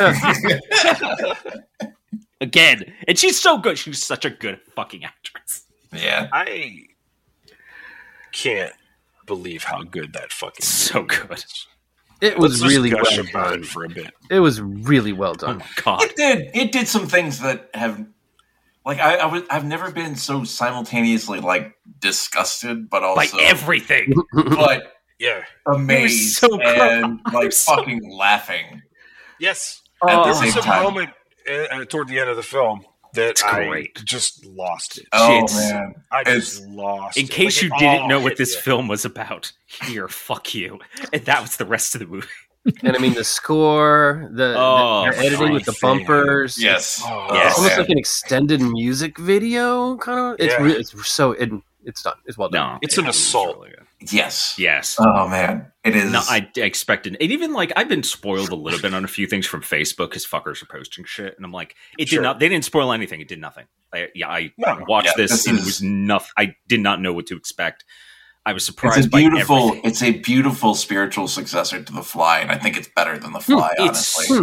again. And she's so good. She's such a good fucking actress. Yeah. I can't believe how good that fucking So movie good. is. It was Let's just really gush well about done. it for a bit. It was really well Oh done. my god. It did. It did some things that have, like, I, I was. I've never been so simultaneously like disgusted, but By also everything. but Yeah. amazed so and gross. like So- fucking laughing. Yes. At there the was same a time. moment uh, uh, toward the end of the film that It's I great. just lost it. Oh It's- man, I it's just lost In it. case Like, you it didn't all know what hit this you. film was about, here, fuck you. And that was the rest of the movie. And I mean, the score, the, Oh, the, the editing with the everything. bumpers. yes, Oh, Yes. It's almost man. like an extended music video, kind of. It's Yeah. re- it's so it, it's done. It's well done. No. It's an it was assault. really good. yes, Yes. Oh man, it is. No, I I expected, and even like I've been spoiled a little bit on a few things from Facebook because fuckers are posting shit, and I'm like, it did Sure. not. They didn't spoil anything. It did nothing. I, yeah, I No. watched Yeah, this, this and is- it was nothing. I did not know what to expect. I was it's surprised a by beautiful. everything. It's a beautiful spiritual successor to The Fly, and I think it's better than The Fly. It's honestly,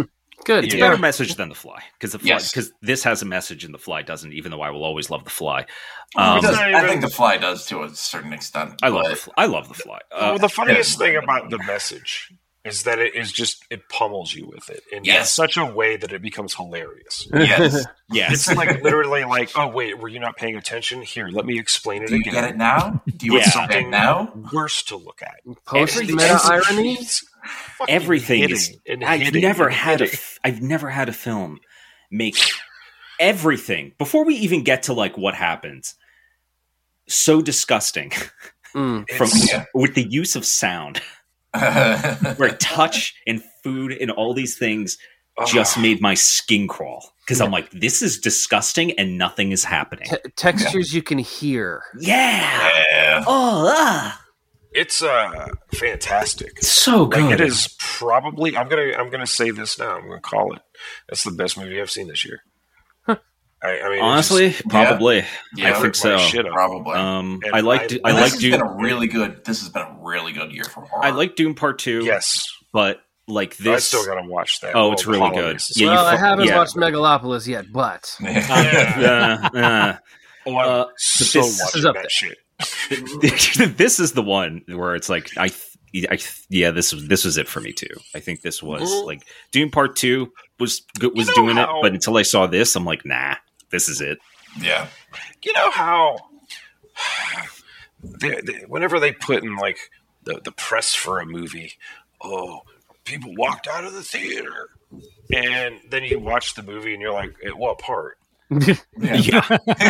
Good. It's a Yeah. better message than The Fly because the Fly Yes. because this has a message and The Fly doesn't. Even though I will always love The Fly. It Um, does- not I even- think The Fly does to a certain extent. I love but- the Fly. I love The Fly. Uh, well, the funniest thing about the message is that it is just it pummels you with it in Yes. such a way that it becomes hilarious. Yes. yes, It's like literally like, oh wait, were you not paying attention? Here, let me explain it Do you again. get it now? Do you Yeah. want something now? Worse to look at. Post Everything- meta irony. Fucking everything hitting is. and I've hitting never and had a. hitting. f- I've never had a film make everything before we even get to like what happens. So disgusting Mm. from It's- Yeah. with the use of sound, where touch and food and all these things just made my skin crawl because I'm like, this is disgusting and nothing is happening. Te- textures you can hear. Yeah. yeah. Oh, ah. It's uh fantastic. So good. Like it is probably. I'm gonna. I'm gonna say this now. I'm gonna call it. That's the best movie I've seen this year. I, I mean, it Honestly, just probably. Yeah, I rip think so. my shit up. Probably. Um, And I like. I- I And like this has Doom. been a really good. This has been a really good year for horror. I like Doom Part Two. yes, but like I this. still gotta watch that. Oh, it's the really holidays. good. Yeah, you well, I fu- haven't yeah. watched Megalopolis yet, but Yeah. Uh, uh, Oh, I'm Uh, so this- watching is up that there. shit. this is the one where it's like I, I yeah this was this was it for me too. I think this was Mhm. like Doom Part Two was good, was know doing how- it, but until I saw this, I'm like, nah, this is it. Yeah. You know how they, they, whenever they put in like the, the press for a movie, oh, people walked out of the theater, and then you watch the movie and you're like, at what part? Yeah,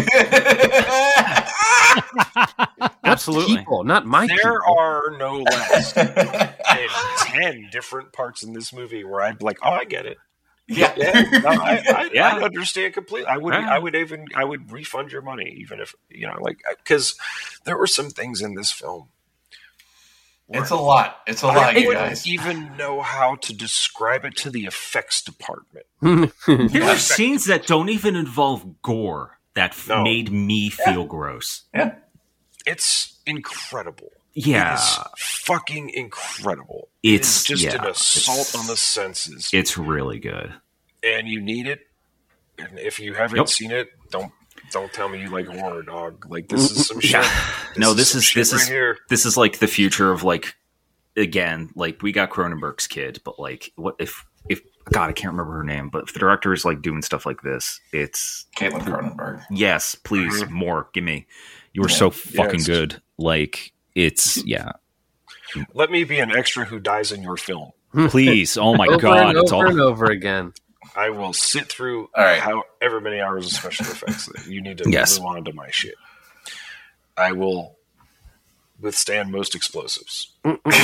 absolutely. people, not my There people. are no less than ten different parts in this movie where I'd be like, oh, I get it. yeah. Yeah, no, I, I, Yeah. I understand completely. I would, Yeah. I would even, I would refund your money, even if you know, like, because there were some things in this film. It's a lot. It's a I lot, you wouldn't guys. even know how to describe it to the effects department. There are scenes that don't even involve gore that f- No. made me feel gross. Yeah. It's incredible. Yeah, It is fucking incredible. It's- it's just yeah, an assault it's- on the senses, it's really good. and you need it. And if you haven't Yep. seen it, don't don't tell me you like horror, dog. Like this is some shit. No, this some is shit this right is here. this is like the future of like again, like we got Cronenberg's kid, but like what if if God, I can't remember her name, but if the director is like doing stuff like this, it's Caitlin Cronenberg. yes, please more, give me. You were Yeah. so fucking Yes. good. Like it's yeah, Let me be an extra who dies in your film. please. Oh my over God, and it's over all and over again. I will sit through All right. however many hours of special effects that you need to Yes. move on to my shit. I will withstand most explosives.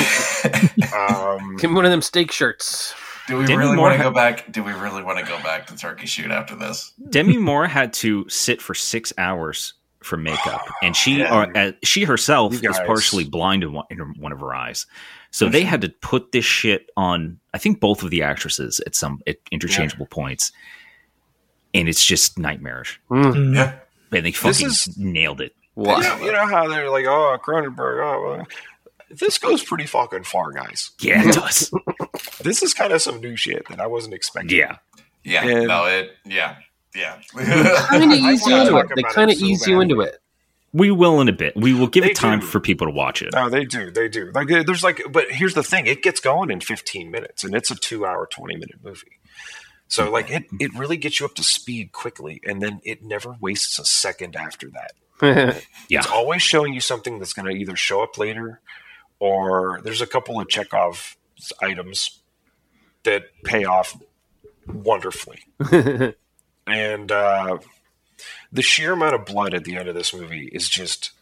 um, Give me one of them steak shirts. Do we Demi really Moore want to ha- go back? Do we really want to go back to Turkey Shoot after this? Demi Moore had to sit for six hours for makeup, and she Yeah. uh, uh, she herself You is guys. partially blind in one, in her- one of her eyes. So they had to put this shit on. I think both of the actresses at some at interchangeable points, and it's just nightmarish. Mm. Yeah. And they fucking is- nailed it. you, know, you know how they're like, oh, Cronenberg, oh, well, this goes pretty fucking far, guys. Yeah, it does. This is kind of some new shit that I wasn't expecting. yeah, Yeah. And- no, it. Yeah. Yeah. Kind of ease you wanna into talk it. They about kind it of so ease you into badly. it. we will in a bit. We will give They it time do. for people to watch it. No, they do. They do. Like, there's like, but here's the thing: it gets going in fifteen minutes, and it's a two-hour, twenty-minute movie. So, like, it it really gets you up to speed quickly, and then it never wastes a second after that. Yeah, It's always showing you something that's going to either show up later, or there's a couple of Chekhov items that pay off wonderfully. And uh, the sheer amount of blood at the end of this movie is just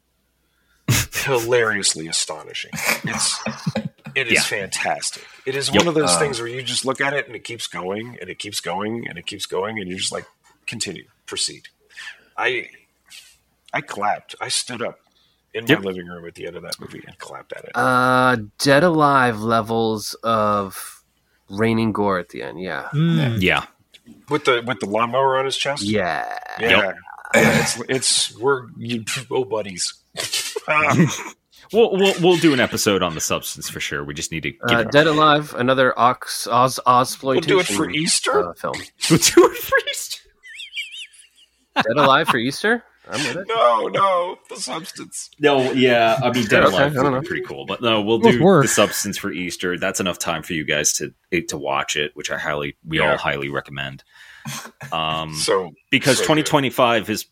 hilariously astonishing. It's it is Yeah. fantastic. It is Yep. one of those Uh, things where you just look at it and it keeps going and it keeps going and it keeps going and you're just like, continue, proceed. I I clapped. I stood up in my Yep. living room at the end of that movie and clapped at it. uh, Dead Alive levels of raining gore at the end. Yeah. Mm. yeah. with the with the lawnmower on his chest. Yeah. Yeah. Yeah, it's it's we're you, oh buddies. Ah, We'll, we'll we'll do an episode on the substance for sure. We just need to give Uh, it. Dead Alive, another Ox Oz Ozploitation. We'll do it for Easter. uh, film. We'll do it for Easter. Dead Alive for Easter. I'm with it. No, no, the substance. No, yeah, I mean, Dead Okay, Alive I don't would know. be pretty cool, but no, we'll Both do work. the substance for Easter. That's enough time for you guys to to watch it, which I highly, we Yeah. all highly recommend. Um, So because so twenty twenty-five is,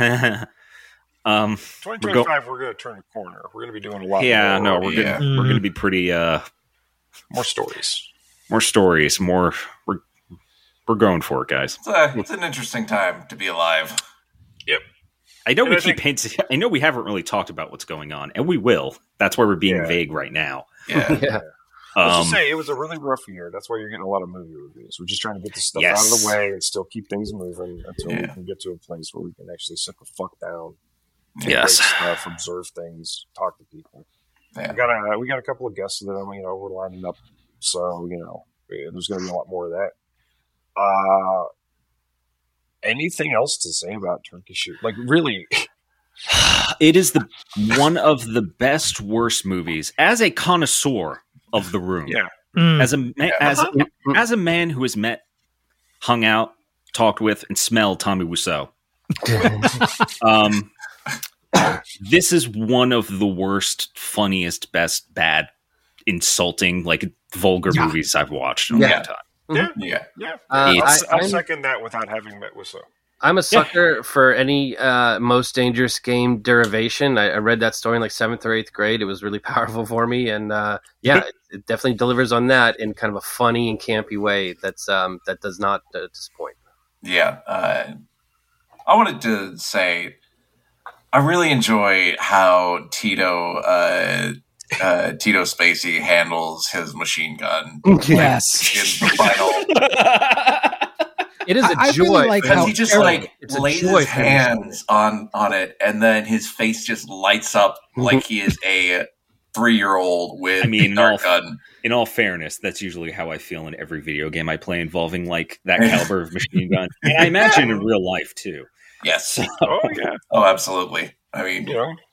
um, twenty twenty-five, we're going to turn a corner. We're going to be doing a lot. yeah, more, no, we're yeah. gonna we're gonna be pretty uh more stories. more stories, more we're we're going for it, guys. It's, a, it's an interesting time to be alive. Yep. I know And we I keep think- hinting. I know we haven't really talked about what's going on, and we will. That's why we're being Yeah. vague right now. Yeah. Yeah. Let's Um, just say it was a really rough year. That's why you're getting a lot of movie reviews. We're just trying to get this stuff Yes. out of the way and still keep things moving until we Yeah. can get to a place where we can actually sit the fuck down, Yes. take stuff, observe things, talk to people. Yeah. We got a we got a couple of guests that you know we're lining up, so you know there's going to be a lot more of that. Uh, anything else to say about Turkey Shoot? Like really, It is the one of the best worst movies. As a connoisseur of the room, yeah. Mm. as a ma- as as a man who has met, hung out, talked with, and smelled Tommy Wiseau, um, this is one of the worst, funniest, best, bad, insulting, like vulgar Yeah. movies I've watched in a Yeah. long time. Yeah, Yeah. yeah. Uh, It's- I, I'll I'm, second that without having met with so. I'm a sucker for any uh, most dangerous game derivation. I, I read that story in like seventh or eighth grade. It was really powerful for me, and uh, yeah, it, it definitely delivers on that in kind of a funny and campy way. That's um, that does not uh, disappoint. Yeah. Uh, I wanted to say I really enjoy how Tito uh, uh, Tito Spacey handles his machine gun Yes. in the final. It is a I- I joy. really like Because how he just every- like it's a lays joy his for me. hands on on it, and then his face just lights up like he is a three year old with I mean, a dart no. gun. In all fairness, that's usually how I feel in every video game I play involving like that caliber of machine gun, and I imagine in real life too. Yes. Oh yeah, Oh, absolutely. I mean, you know.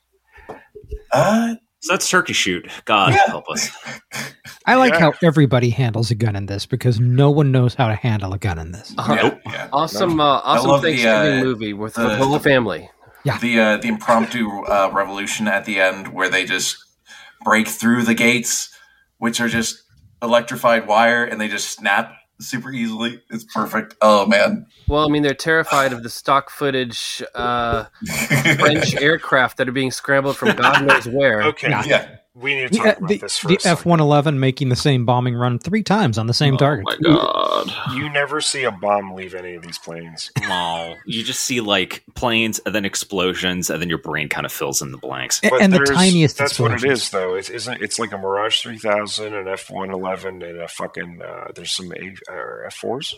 uh, So that's Turkey Shoot. God Yeah. help us. I like Yeah. how everybody handles a gun in this because no one knows how to handle a gun in this. Uh-huh. yeah, yeah. Awesome, uh, awesome love the, Thanksgiving uh, movie with the- the whole family. The uh, the impromptu uh, revolution at the end where they just break through the gates, which are just electrified wire, and they just snap super easily. It's perfect. Oh man. Well, I mean, they're terrified of the stock footage uh, French aircraft that are being scrambled from God knows where. Okay, Yeah. Yeah. we need to The, talk uh, about the, this for the a second. F one eleven making the same bombing run three times on the same target. God. You never see a bomb leave any of these planes. No, you just see like planes and then explosions, and then your brain kind of fills in the blanks. A- But and the there's- tiniest That's what it explosions. is, though. It isn't. It's like a Mirage three thousand, an F one eleven, and a fucking. Uh, there's some A, uh, F fours.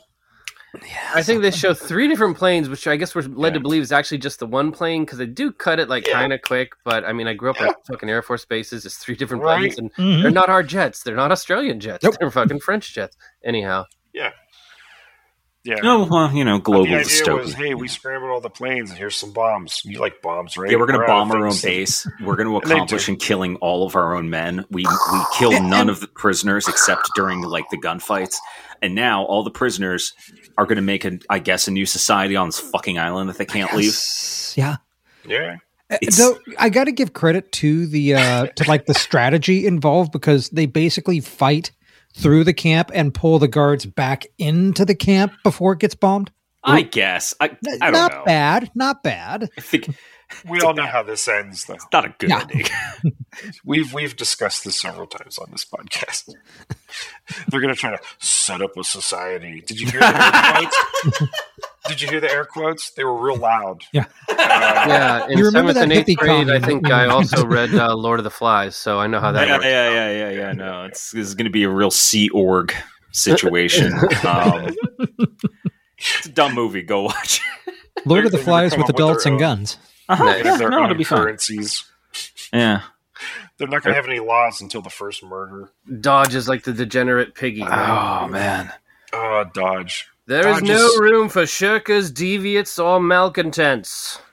I think they show three different planes, which I guess we're led Yeah. to believe is actually just the one plane because they do cut it like Yeah. kind of quick. But I mean, I grew up Yeah. on fucking Air Force bases. It's three different Right. planes, and Mhm. they're not our jets. They're not Australian jets. Nope. They're fucking French jets. Anyhow, Yeah. Yeah. No, well, you know, But global the idea dystopia. was, hey, we scrambled all the planes, and here's some bombs. You like bombs, right? Yeah, we're going to We're out bomb of our own things. base. We're going to And they accomplish do. in killing all of our own men. We we kill none of the prisoners except during like the gunfights. And now all the prisoners are going to make a, I guess, a new society on this fucking island that they can't leave. Yes. Yeah. Yeah. It's- Though I got to give credit to the uh, to like the strategy involved because they basically fight through the camp and pull the guards back into the camp before it gets bombed. I guess. I, I don't not know. bad, not bad. I think We all know how this ends, though. not a good Yeah. ending. We've we've discussed this several times on this podcast. They're going to try to set up a society. Did you hear the air quotes? Did you hear the air quotes? They were real loud. Yeah. Uh, yeah. In You remember seventh and that eighth hippie grade, I commune think that we I were- also read uh, Lord of the Flies, so I know how that yeah, works. yeah, yeah, yeah, yeah. No, it's this is going to be a real Sea Org situation. Um, it's a dumb movie. Go watch. Lord of the They're gonna Flies come with up with their adults and own- guns. Uh-huh. They have their No, own it'll be fun. currencies. Yeah. They're not going to have any laws until the first murder. Dodge is like the degenerate piggy. Oh man. Uh, Dodge. There is Dodge no is- room for shirkers, deviates, or malcontents.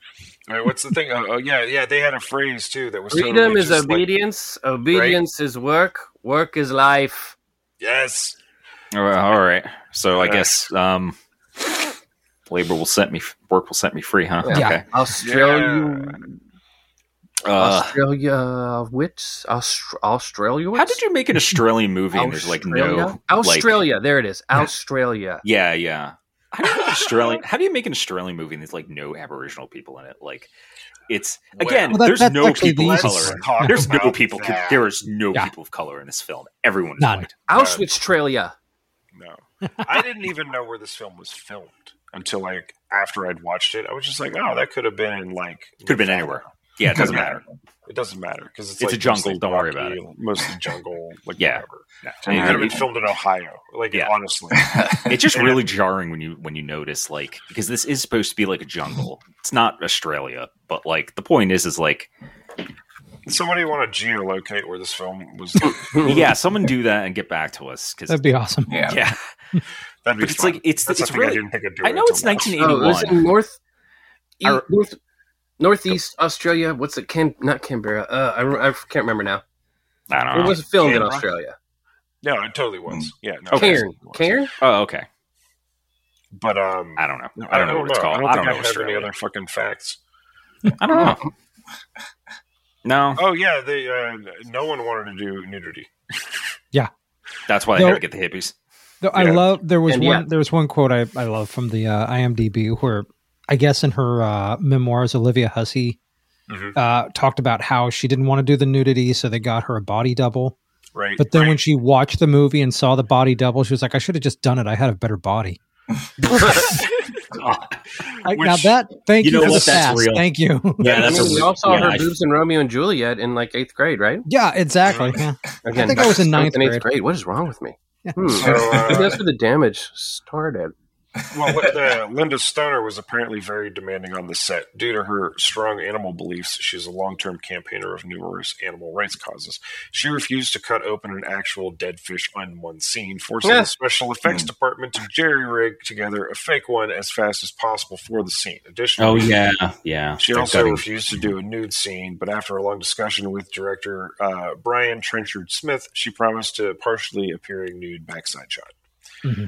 right, what's the thing? Oh, oh, yeah, yeah. They had a phrase too that was Freedom totally is just like- obedience. Obedience is work. Work is life. yes. All right, all right. So I Yeah. guess um, labor will set me, work will set me free, huh? Yeah. Okay. Australia. Uh, Australia. Which Aust- Australia? how did you make an Australian movie and there's like no Australia? like- Australia. There it is. Australia. yeah, yeah. How do you make an Australian? How do you make an Australian movie and there's like no Aboriginal people in it? Like, it's again, Well, that- there's that's no actually people the of easiest color. Talk There's no about people. that. There is no Yeah. people of color in this film. Everyone is None. white. Auschwitz, Australia. No, I didn't even know where this film was filmed until like after I'd watched it. I was just like, oh, that could have been in like Could have been anywhere. Yeah, it doesn't matter. It doesn't matter because it's, It's like a jungle, mostly don't worry rocky, about Mostly jungle, like Yeah. whatever. No. It could have been filmed in Ohio. Like Yeah. honestly, It's just really jarring when you when you notice like because this is supposed to be like a jungle. It's not Australia, but like the point is is like somebody want to geolocate where this film was. yeah, someone do that and get back to us because That'd be awesome. Yeah. yeah, That'd be but it's fun. like it's That's it's something I really. didn't think I'd do. I know until it's now. nineteen Oh, it was eighty-one. in North, e- Our- North Northeast Australia. What's it? Can not Canberra. Uh, I, re- I can't remember now. I don't It know. was filmed in Canberra? Australia. No, it totally was. Yeah, no, Okay. it Cairn. was. Cairn. Oh, okay. But um, I don't know. I don't know what it's called. I don't I think don't I, know have Australia. any other fucking facts. I don't know. No, Oh yeah, they uh, no one wanted to do nudity. that's why they No. had to get the hippies. Though I Yeah. love there was And one yeah. there was one quote I, I love from the uh, IMDb where I guess in her uh, memoirs Olivia Hussey Mhm. uh, talked about how she didn't want to do the nudity, so they got her a body double. Right. But then right. when she watched the movie and saw the body double, she was like, "I should have just done it. I had a better body." I, now Which- that thank You you, know for what? the That's pass. real. Thank you. Yeah, I that's mean, a we all saw yeah, her I- boobs in Romeo and Juliet in like eighth grade, right? Yeah, exactly. Yeah. Again, think I was in seventh ninth and eighth grade. grade. What is wrong with me? Hmm. So, uh, Maybe that's where the damage started. Well, the, Linda Stoner was apparently very demanding on the set. Due to her strong animal beliefs, she's a long-term campaigner of numerous animal rights causes. She refused to cut open an actual dead fish on one scene, forcing Yeah. the special effects department to jerry-rig together a fake one as fast as possible for the scene. Additionally, Oh yeah, yeah. she They're also gutting- refused to do a nude scene, but after a long discussion with director uh, Brian Trenchard Smith, she promised to partially appearing nude backside shot. Mhm.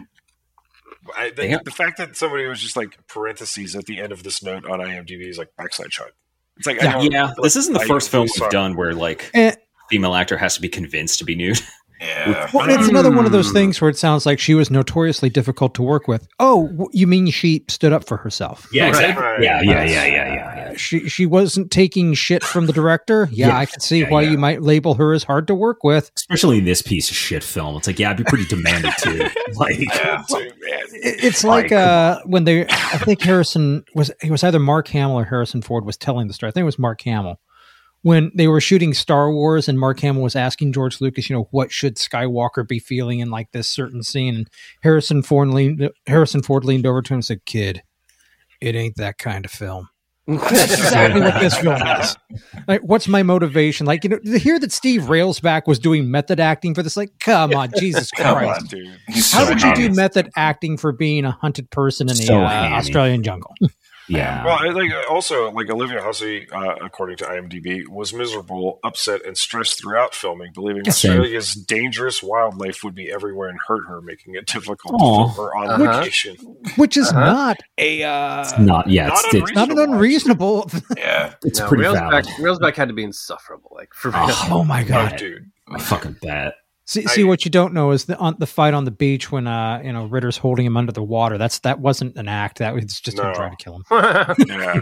I, the, Yeah. the fact that somebody was just like parentheses at the end of this note on IMDb is like backside shot. It's like, I Yeah. don't- Yeah, this isn't the I- first film sorry. we've done where like Eh, female actor has to be convinced to be nude. Yeah. well, it's another one of Hmm. those things where it sounds like she was notoriously difficult to work with. Oh, w- you mean she stood up for herself? Yeah, exactly. Right. Yeah, yeah, yeah, yeah, yeah, yeah. She she wasn't taking shit from the director. Yeah, Yeah. I can see Yeah, why yeah. you might label her as hard to work with. Especially in this piece of shit film. It's like, yeah, I'd be pretty demanding too. Like, Yeah. So, man, It- It's like uh, when they, I think Harrison was, it was either Mark Hamill or Harrison Ford was telling the story. I think it was Mark Hamill. When they were shooting Star Wars and Mark Hamill was asking George Lucas, you know, what should Skywalker be feeling in like this certain scene? And Harrison Ford leaned, Harrison Ford leaned over to him and said, "Kid, it ain't that kind of film." That's exactly what this film is. Like, what's my motivation? Like, you know, to hear that Steve Railsback was doing method acting for this, like, come on, Jesus come Christ. on, dude. He's How so did you do hammy. method acting for being a hunted person in the So uh, hammy. Australian jungle? yeah. Well, I like also like Olivia Hussey, uh, according to IMDb, was miserable, upset, and stressed throughout filming, believing Same. Australia's dangerous wildlife would be everywhere and hurt her, making it difficult Aw. to film her on Uh-huh. location. Which is Uh-huh. not a uh, It's not, yeah, Not it's, it's, not an unreasonable. Yeah. it's No, pretty Railsback, valid. Railsback had to be insufferable. Like for real. Oh, Oh my Oh, god! dude. I fucking bet. See, see what you don't know is the on the fight on the beach when uh you know Ritter's holding him under the water. That's that wasn't an act. That was just him No. trying to kill him. Yeah.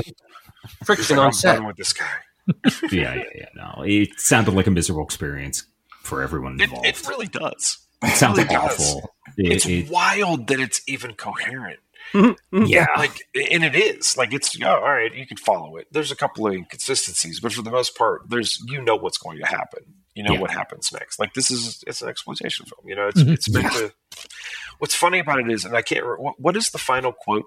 He's Friction like, on I'm set. done with this guy. Yeah, yeah, yeah. No, it sounded like a miserable experience for everyone It, involved. it really does. It sounds really does. awful. It, It's it- wild that it's even coherent. yeah. Like, and it is like it's yeah, all right. You can follow it. There's a couple of inconsistencies, but for the most part, there's you know what's going to happen. You know Yeah. what happens next. Like this is it's an exploitation film. You know, it's Mhm. it's meant to. What's funny about it is, and I can't. re- What, what is the final quote?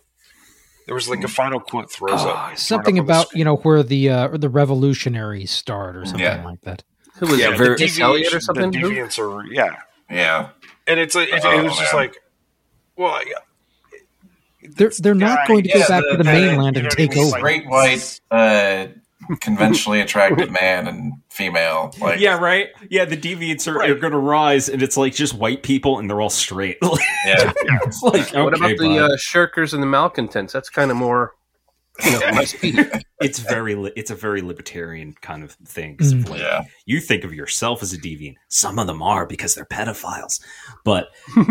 There was like a final quote throws Oh, up thrown something up on the about screen. you know where the uh, the revolutionaries start or something Yeah. like that. Who was yeah, it? the Miss Elliott or deviation- something? The Who? deviants are yeah, Yeah. and it's like it, it Oh, was just man. like, well, I, They're they're not guy- going to go yeah, back the- to the the- mainland you and know what I take mean? over. Like- Straight white, uh, conventionally attractive man and female. Like, yeah, right. Yeah, the deviants are, Right. are going to rise, and it's like just white people, and they're all straight. yeah. It's like, What okay, about the bud. uh, shirkers and the malcontents? That's kind of more, you know, my speed. it's very li- it's a very libertarian kind of thing. 'Cause Mm. of like, Yeah. you think of yourself as a deviant. Some of them are because they're pedophiles, but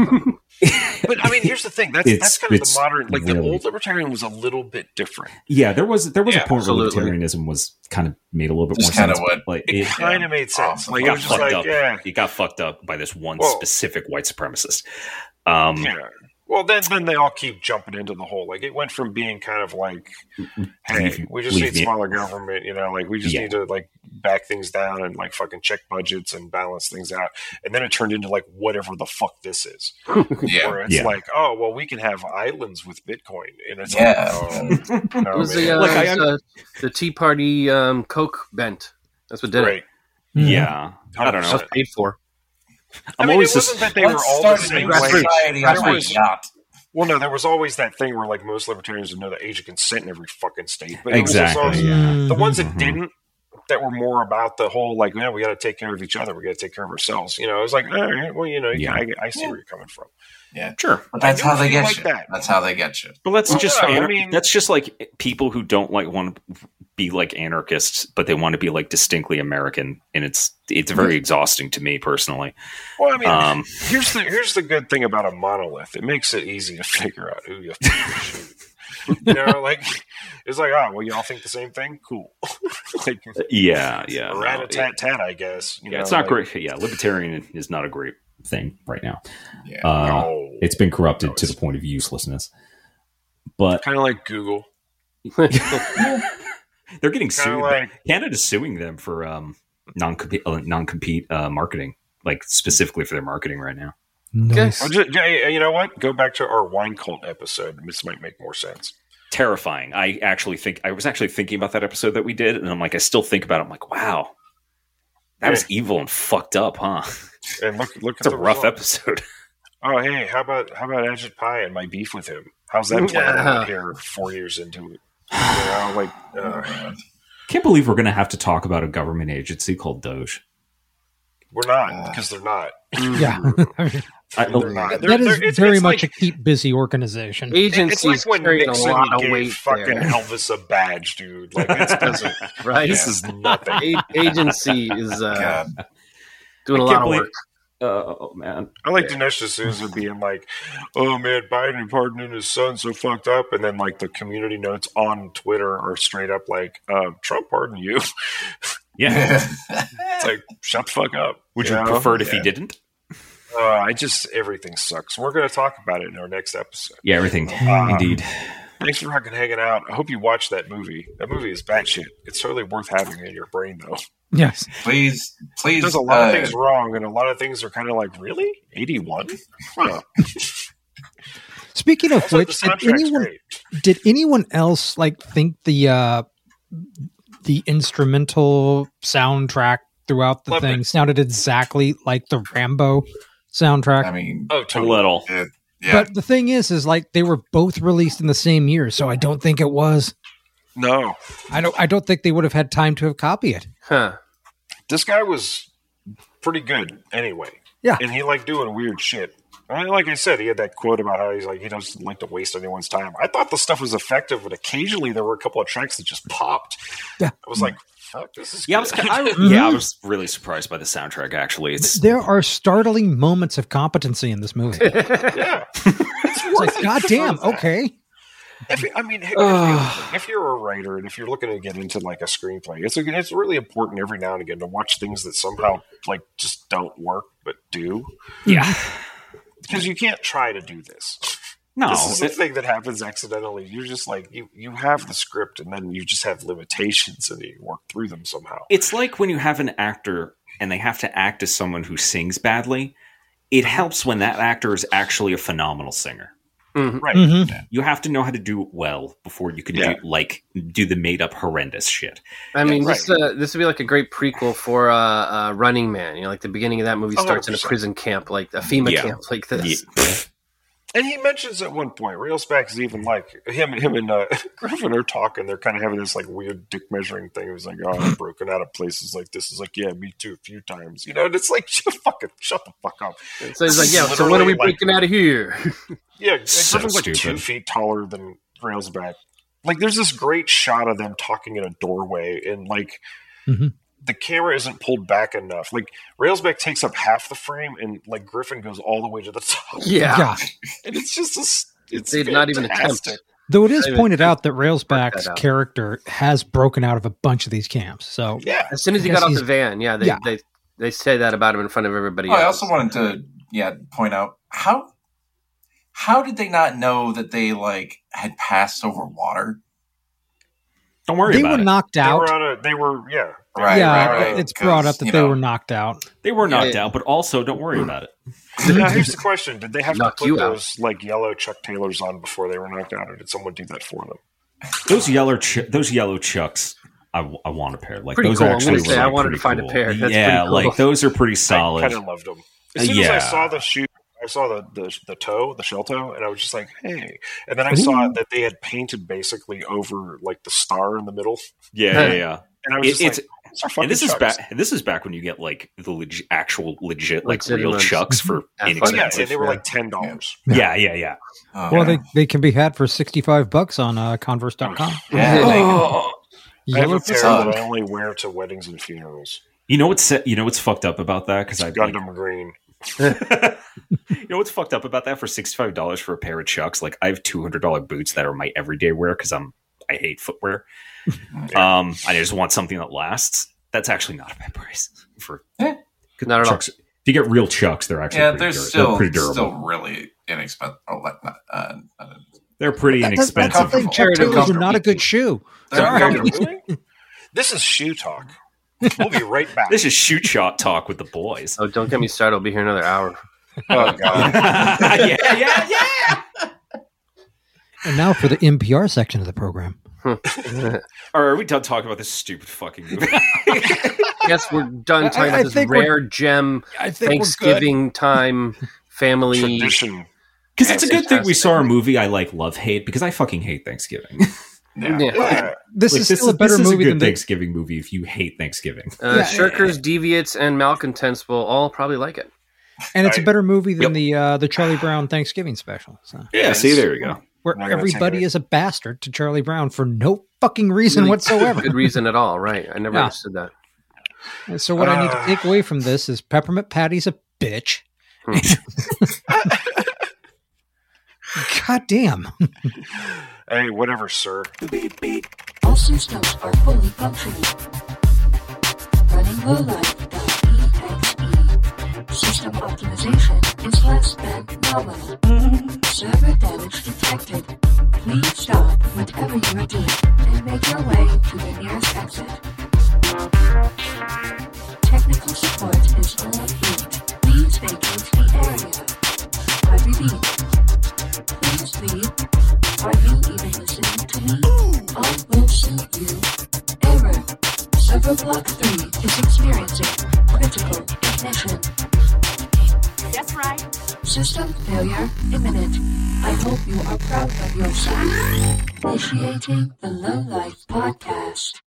But I mean, here's the thing. That's It's- that's kind of the it's modern. Like the really- old libertarian was a little bit different. yeah, there was there was Yeah, a point absolutely. where libertarianism was kind of made a little bit Just more kinda sense. what- but, like It it, kind of made sense. awesome. Like it it got was just fucked like, up. yeah, It got fucked up by this one Well- specific white supremacist. Um, yeah. Well, then then they all keep jumping into the whole. Like it went from being kind of like, hey, Leave- we just leave need me- smaller government. You know, like we just Yeah. need to like back things down and like fucking check budgets and balance things out. And then it turned into like whatever the fuck this is. Yeah. Where it's Yeah. like, oh well, we can have islands with Bitcoin, and it's Yeah. like, oh, no, It was man. the, uh, Look, I it was, uh, the Tea Party um, Coke bent. That's what did Great. it. yeah, I don't That know. was paid for. I I'm mean, always it just wasn't that they were Let's all the start a same new way. society on There my was- yacht. Well, no, there was always that thing where like most libertarians would know the age of consent in every fucking state. But it was exactly. also- Yeah. the ones that Mhm. didn't, that were more about the whole like, man, we got to take care of each other. We got to take care of ourselves. You know, it was like, all right, well, you know, Yeah. I, I see where you're coming from. Yeah. Sure. But that's I how do they feel get like you. that. That's how they get you. But that's Well, just yeah, I anar- mean- that's just like people who don't like want to be like anarchists, but they want to be like distinctly American, and it's it's very exhausting to me personally. Well, I mean, Um, here's the here's the good thing about a monolith. It makes it easy to figure out who you fucking shoot. You know, like it's like, oh, well, y'all think the same thing? Cool. Like, Yeah, yeah, no, rat a it- tat tat, I guess. You yeah. know, It's not like, great. Yeah, libertarian is not a great thing right now. Yeah. Uh, No. It's been corrupted No, to the it's- point of uselessness. But Kind of like Google. they're getting Kind sued. of like Canada's suing them for um, non-compete, uh, non-compete uh, marketing, like specifically for their marketing right now. Nice. Oh, ju- ju- you know what? Go back to our wine cult episode. This might make more sense. Terrifying. I actually think I was actually thinking about that episode that we did, and I'm like, I still think about it. I'm like, wow, that was evil and fucked up, huh? And look, look It's at a the rough result. episode. Oh, hey, how about how about Ajit Pai and my beef with him? How's that playing out here four years into it? You know, like, uh, Can't believe we're going to have to talk about a government agency called Doge. we're not because they're not. Yeah. I mean, I, They're not. They're- that is they're- it's- very it's much like- a keep busy organization. It's Agencies like when carrying a Nixon lot of gave weight fucking there. Elvis a badge, dude. Like, it doesn't. Right? This is nothing. A- agency is uh, God. doing a I lot can't of believe- work. uh, oh man, I like Dinesh D'Souza being like, "Oh man, Biden pardoning his son so fucked up," and then like the community notes on Twitter are straight up like, uh, "Trump pardoned you." yeah. It's like, shut the fuck up. Would you know? prefer it if he Yeah. didn't? Uh, I just everything sucks. We're going to talk about it in our next episode. Yeah, everything. Uh, Indeed. Thanks for fucking hanging out. I hope you watch that movie. That movie is batshit. It's totally worth having in your brain, though. Yes. Please, please. There's a lot uh, of things wrong, and a lot of things are kind of like, really? eighty-one? Huh. Speaking of Also, which, the did soundtrack's anyone great. did anyone else like think the uh the instrumental soundtrack throughout the Loved thing it. sounded exactly like the Rambo soundtrack? I mean, Oh, A totally. little. it, yeah. But the thing is, is like they were both released in the same year, so I don't think it was. No. I don't. I don't think they would have had time to have copied it. Huh. This guy was pretty good anyway. Yeah. And he liked doing weird shit. I mean, like I said, he had that quote about how he's like, he doesn't like to waste anyone's time. I thought the stuff was effective, but occasionally there were a couple of tracks that just popped. Yeah. I was like, fuck, this is Yeah, I was. good. I, yeah, I was really surprised by the soundtrack. Actually, it's There are startling moments of competency in this movie. It's yeah. It's like, God damn, okay. If, I mean, hey, if, you, if you're a writer and if you're looking to get into like a screenplay, it's a, it's really important every now and again to watch things that somehow like just don't work but do, yeah. because you can't try to do this. No, This is the it- thing that happens accidentally. You're just like you you have the script and then you just have limitations and you work through them somehow. it's like when you have an actor and they have to act as someone who sings badly. It helps when that actor is actually a phenomenal singer. Right. Mhm. You have to know how to do it well before you can Yeah. do like do the made up horrendous shit. I mean, right. this uh, this would be like a great prequel for uh, uh, Running Man. You know, like the beginning of that movie starts in a one hundred percent. prison camp, like a FEMA Yeah. camp, like this. Yeah. And he mentions at one point, Railsback is even like him. Him and uh, Griffin are talking. They're kind of having this like weird dick measuring thing. It was like, "Oh, I'm broken out of places like this." Is like, "Yeah, me too, a few times." You know, and it's like, "Shut fucking, shut the fuck up." So he's like, "Yeah, so when are we breaking like, out of here?" Yeah, and so Griffin's like two feet taller than Railsback. Like, there's this great shot of them talking in a doorway, and like. Mm-hmm. The camera isn't pulled back enough. Like, Railsback takes up half the frame, and like Griffin goes all the way to the top. Yeah, yeah. And it's just a, it's They've not even attempted. Though it is pointed out that Railsback's that character has broken out of a bunch of these camps. So yeah, as soon as he got off the van, yeah, they, yeah. they they say that about him in front of everybody. Oh, else. I also wanted to yeah point out how how did they not know that they like had passed over water? Don't worry they about it. They were knocked out. They were, on a, they were yeah. Right, yeah, right, right. It's brought up that they know, were knocked out. They were knocked yeah. out, but also don't worry about it. Now, here's the question: did they have Knock to put those out. like yellow Chuck Taylors on before they were knocked out, or did someone do that for them? Those yellow, ch- those yellow Chucks, I, w- I want a pair. Like pretty those cool. actually, say, were, I like, wanted to find cool. a pair. That's yeah, cool. like those are pretty solid. I kind of loved them. As soon yeah. as I saw the shoe, I saw the, the the toe, the shell toe, and I was just like, "Hey!" And then I saw that they had painted basically over like the star in the middle. Yeah, yeah, yeah. And I was it, just it's, like, and this is back. This is back when you get like the leg- actual legit like Legit real ones. Chucks for Yeah, inexpensive. Yeah, they were like ten dollars. Yeah, yeah, yeah. Oh, well, yeah. they, they can be had for sixty-five bucks on uh, Converse dot com. Yeah, oh. I have Yellow a pair Chuck. that I only wear to weddings and funerals. You know what's you know what's fucked up about that? Because I Gundam like, green. You know what's fucked up about that? For sixty-five dollars for a pair of Chucks, like I have two hundred dollar boots that are my everyday wear because I'm I hate footwear. Yeah. Um, I just want something that lasts. That's actually not a bad price for yeah. Not at Chucks. If you get real Chucks, they're actually yeah, pretty they're dur- still they're pretty durable. still really inexpensive. Oh, like, not, uh, uh, they're pretty That, that's inexpensive. not like Chuck Taylors are not a good shoe. Sorry. Really? This is shoe talk. We'll be right back. This is shoot shot talk with the boys. Oh, don't get me started. I'll be here another hour. Oh god. yeah, yeah, yeah. And now for the N P R section of the program. Or are we done talking about this stupid fucking movie? Yes, we're done talking I- I about this think rare gem I think we're Thanksgiving time family. Tradition. Because it's a good thing we Fantastic. saw a movie I like, love, hate. Because I fucking hate Thanksgiving. yeah. Yeah. Yeah. This Like, is this still is a better this is movie a than good the, Thanksgiving movie if you hate Thanksgiving. Uh, Yeah. Shirkers, Deviates, and Malcontents will all probably like it. and it's a better movie than Yep. the uh, the Charlie Brown Thanksgiving special. So. Yeah, see, there you go. Where Not gonna everybody take it. is a bastard to Charlie Brown for no fucking reason Really whatsoever. Good reason at all, right? I never Yeah. understood that. And so what I need to Uh. take away from this is Peppermint Patty's a bitch. God damn. Hey, whatever, sir. All systems are fully functioning. Running lowlife.exe. System optimization is less than nominal. Server damage detected. Please stop whatever you are doing and make your way to the nearest exit. Technical support is on heat. Please vacate the area. I repeat. Please leave. Are you even listening to me? I will sue you. Error. Server block three is experiencing critical ignition. That's right. System failure imminent. I hope you are proud of yourself. Initiating the Low Life Podcast.